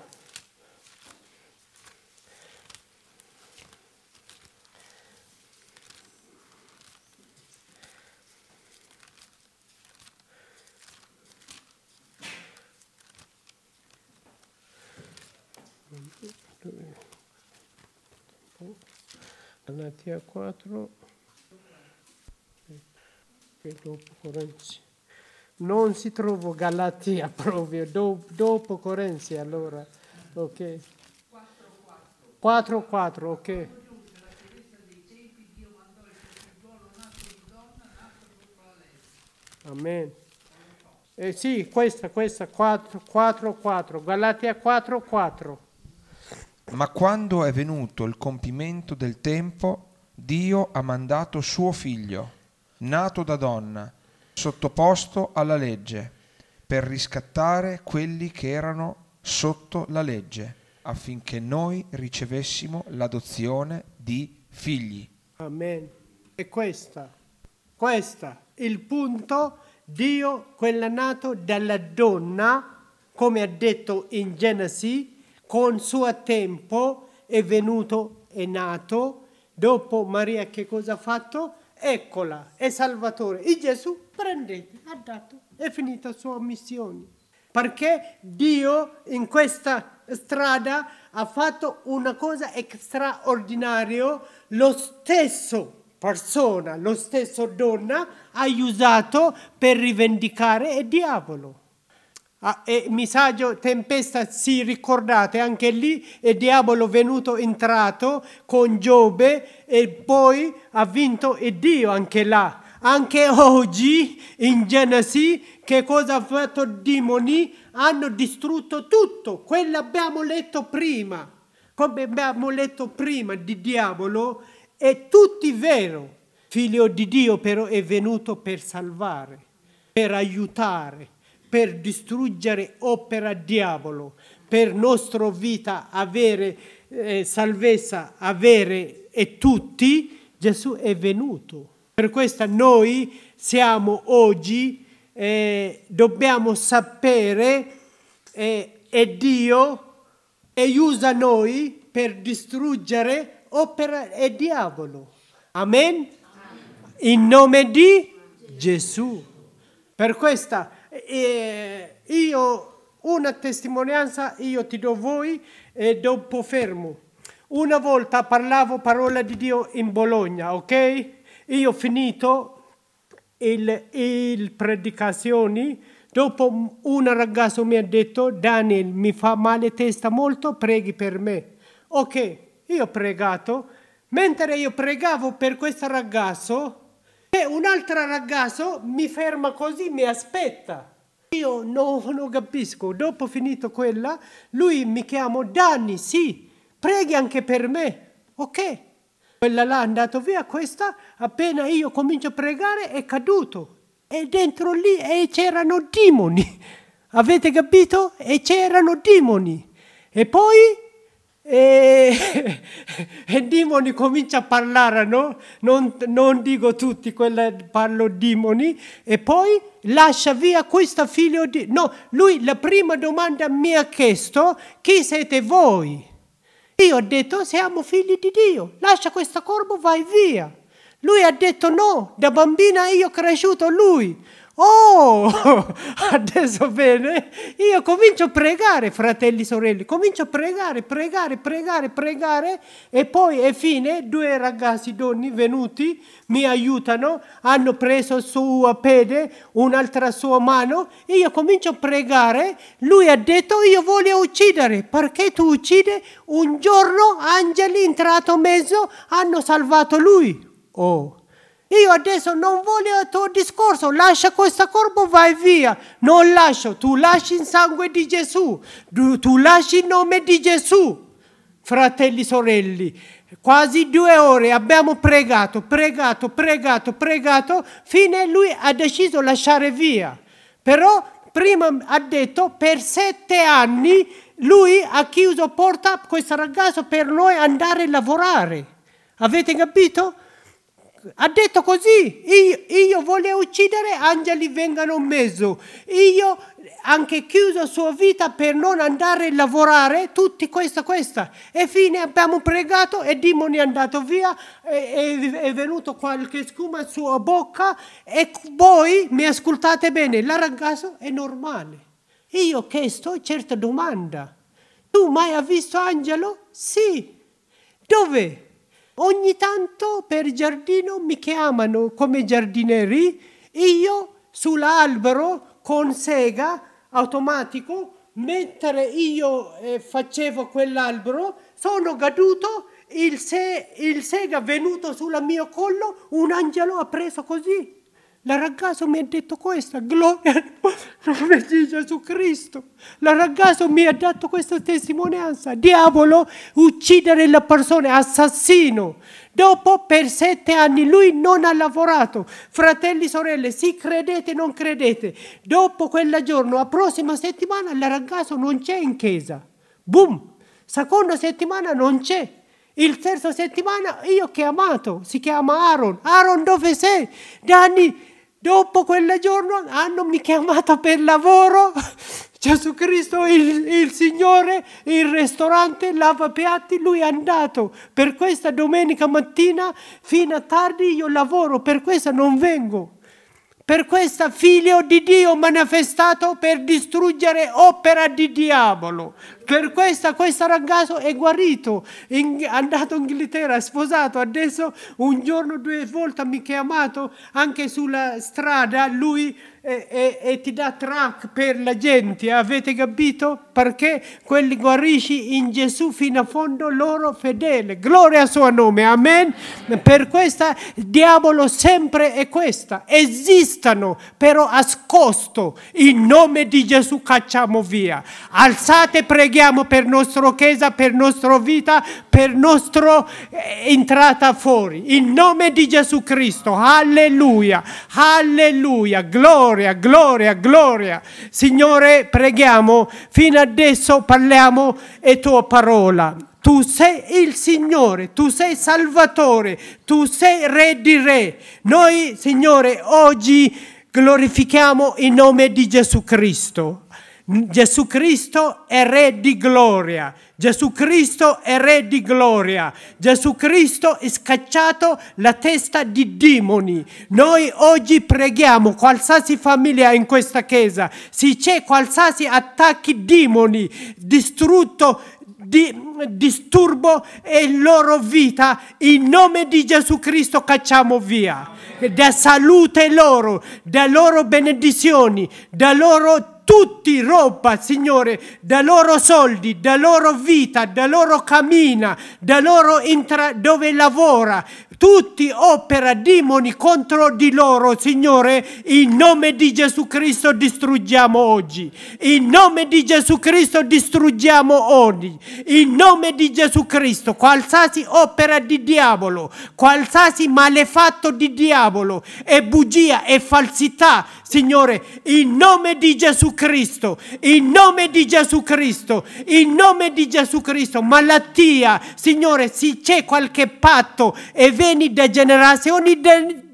Galatea quattro, e dopo Corinzi. Non si trova Galatea proprio, do, dopo Corinzi allora, ok. quattro quattro, ok. Amen. Eh sì, questa, questa, quattro quattro, Galatea quattro quattro. Ma quando è venuto il compimento del tempo, Dio ha mandato suo figlio, nato da donna, sottoposto alla legge, per riscattare quelli che erano sotto la legge, affinché noi ricevessimo l'adozione di figli. Amen. E questa, questa, il punto, Dio, quella nato dalla donna, come ha detto in Genesi, con suo tempo è venuto, è nato, dopo Maria che cosa ha fatto? Eccola, è Salvatore. E Gesù prendete, ha dato, è finita la sua missione. Perché Dio in questa strada ha fatto una cosa straordinaria, lo stesso persona, lo stesso donna ha usato per rivendicare il diavolo. Ah, e messaggio tempesta, si ricordate anche lì il diavolo venuto entrato con Giobbe e poi ha vinto il Dio anche là. Anche oggi in Genesi che cosa ha fatto i demoni? Hanno distrutto tutto, quello abbiamo letto prima, come abbiamo letto prima di diavolo, è tutto vero. Figlio di Dio però è venuto per salvare, per aiutare, per distruggere opera diavolo, per nostra vita avere eh, salvezza, avere e tutti, Gesù è venuto. Per questo noi siamo oggi, eh, dobbiamo sapere eh, e Dio e usa noi per distruggere opera e diavolo. Amen? In nome di Gesù. Per questa eh, io una testimonianza io ti do voi e dopo fermo. Una volta parlavo parola di Dio in Bologna, ok? Io ho finito il, il predicazioni, dopo un ragazzo mi ha detto, Daniel, mi fa male testa molto, preghi per me. Ok, io ho pregato. Mentre io pregavo per questo ragazzo, e un altro ragazzo mi ferma così, mi aspetta. Io non, non capisco. Dopo finito quella, lui mi chiama Danny, sì, preghi anche per me. Ok. Quella là è andato via, questa, appena io comincio a pregare, è caduto. E dentro lì e c'erano demoni. Avete capito? E c'erano demoni. E poi e i demoni cominciano a parlare, no? Non, non dico tutti, quella parlo demoni. E poi lascia via questo figlio di... No, lui la prima domanda mi ha chiesto, chi siete voi? Io ho detto, siamo figli di Dio, lascia questo corpo, vai via. Lui ha detto no, da bambina io ho cresciuto lui. Oh, adesso bene, io comincio a pregare, fratelli e sorelle, comincio a pregare, pregare, pregare, pregare e poi alla fine due ragazzi donne venuti mi aiutano, hanno preso sua piede, un'altra sua mano, e io comincio a pregare, lui ha detto io voglio uccidere, perché tu uccidi? Un giorno angeli entrato in mezzo hanno salvato lui. Oh. Io adesso non voglio il tuo discorso, lascia questo corpo, vai via. Non lascio, tu lasci il sangue di Gesù, tu, tu lasci il nome di Gesù. Fratelli, sorelli, quasi due ore abbiamo pregato, pregato, pregato, pregato, fine lui ha deciso di lasciare via. Però prima ha detto per sette anni lui ha chiuso porta a questo ragazzo per noi andare a lavorare. Avete capito? Ha detto così, io, io voglio uccidere, angeli vengano in mezzo. Io anche chiuso sua vita per non andare a lavorare, tutti questa, questa. E fine abbiamo pregato e il demone è andato via, e, è, è venuto qualche scuma sulla bocca e voi mi ascoltate bene, la ragazza è normale. Io ho chiesto certa domanda. Tu mai hai visto angelo? Sì. Dove? Ogni tanto per giardino mi chiamano come giardinieri, io sull'albero con sega automatico, mentre io eh, facevo quell'albero, sono caduto, il, se, il sega è venuto sul mio collo, un angelo ha preso così. La ragazza mi ha detto questa, gloria al nome di Gesù Cristo. La ragazza mi ha dato questa testimonianza. Diavolo, uccidere la persona, assassino. Dopo per sette anni lui non ha lavorato. Fratelli, sorelle, sì, credete o non credete. Dopo quel giorno, la prossima settimana, la ragazza non c'è in chiesa. Boom! Seconda settimana non c'è. Il terzo settimana io ho chiamato, si chiama Aaron. Aaron, dove sei? Danni, dopo quel giorno hanno mi chiamato per lavoro. Gesù Cristo, il, il Signore, il ristorante, lava piatti, lui è andato. Per questa domenica mattina fino a tardi io lavoro, per questa non vengo. Per questa figlio di Dio manifestato per distruggere opera di diavolo. Per questa questo ragazzo è guarito, è andato in Inghilterra, è sposato, adesso un giorno, due volte mi ha chiamato anche sulla strada, lui e, e, e ti dà track per la gente, avete capito? Perché quelli guarisci in Gesù fino a fondo, loro fedele, gloria al suo nome, amen. Per questa diavolo sempre è questa, esistono però ascosto, in nome di Gesù cacciamo via. Alzate, preghiamo per nostra chiesa, per nostra vita, per nostra eh, entrata fuori, in nome di Gesù Cristo, alleluia, alleluia, gloria, gloria, gloria. Signore, preghiamo, fino adesso parliamo e tua parola. Tu sei il Signore, tu sei Salvatore, tu sei Re di Re. Noi, Signore, oggi glorifichiamo il nome di Gesù Cristo. Gesù Cristo è Re di gloria. Gesù Cristo è Re di gloria. Gesù Cristo ha scacciato la testa di demoni. Noi oggi preghiamo qualsiasi famiglia in questa chiesa, se c'è qualsiasi attacchi demoni, distrutto, di, disturbo e loro vita, in nome di Gesù Cristo cacciamo via. Da salute loro, da loro benedizioni, da loro tutti roba, Signore, da loro soldi, da loro vita, da loro cammina, da loro intra- dove lavora, tutti opera demoni contro di loro, Signore, in nome di Gesù Cristo distruggiamo oggi, in nome di Gesù Cristo distruggiamo oggi, in nome di Gesù Cristo, qualsiasi opera di diavolo, qualsiasi malefatto di diavolo, e bugia e falsità, Signore, in nome di Gesù Cristo, in nome di Gesù Cristo, in nome di Gesù Cristo, malattia, Signore, se c'è qualche patto e vieni da generazioni de-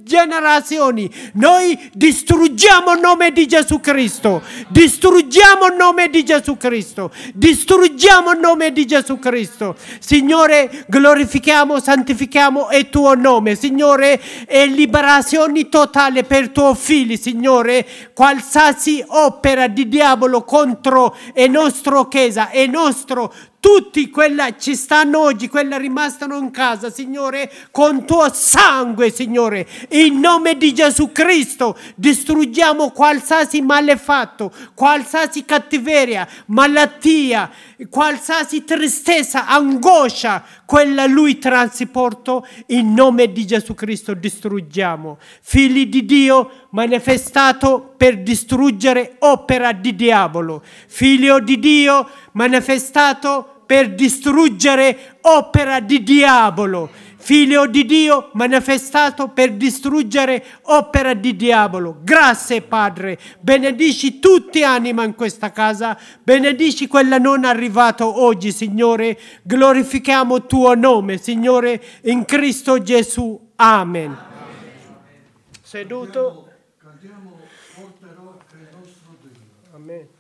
generazioni. Noi distruggiamo il nome di Gesù Cristo. Distruggiamo il nome di Gesù Cristo. Distruggiamo il nome di Gesù Cristo. Signore, glorifichiamo, santifichiamo il tuo nome. Signore, e liberazione totale per tuoi figli, Signore. Qualsiasi opera di diavolo contro la nostra chiesa e nostro tutti quella ci stanno oggi, quella rimastano in casa, Signore, con tuo sangue, Signore, in nome di Gesù Cristo distruggiamo qualsiasi malefatto, qualsiasi cattiveria, malattia, qualsiasi tristezza, angoscia, quella lui trasporta, in nome di Gesù Cristo distruggiamo. Figli di Dio manifestato per distruggere opera di diavolo, figlio di Dio manifestato per distruggere opera di diavolo, figlio di Dio manifestato per distruggere opera di diavolo. Grazie Padre, benedici tutti anima in questa casa, benedici quella non arrivato oggi, Signore, glorifichiamo il tuo nome, Signore, in Cristo Gesù. Amen. Amen. Seduto. Cantiamo, porterò il nostro Dio. Amen.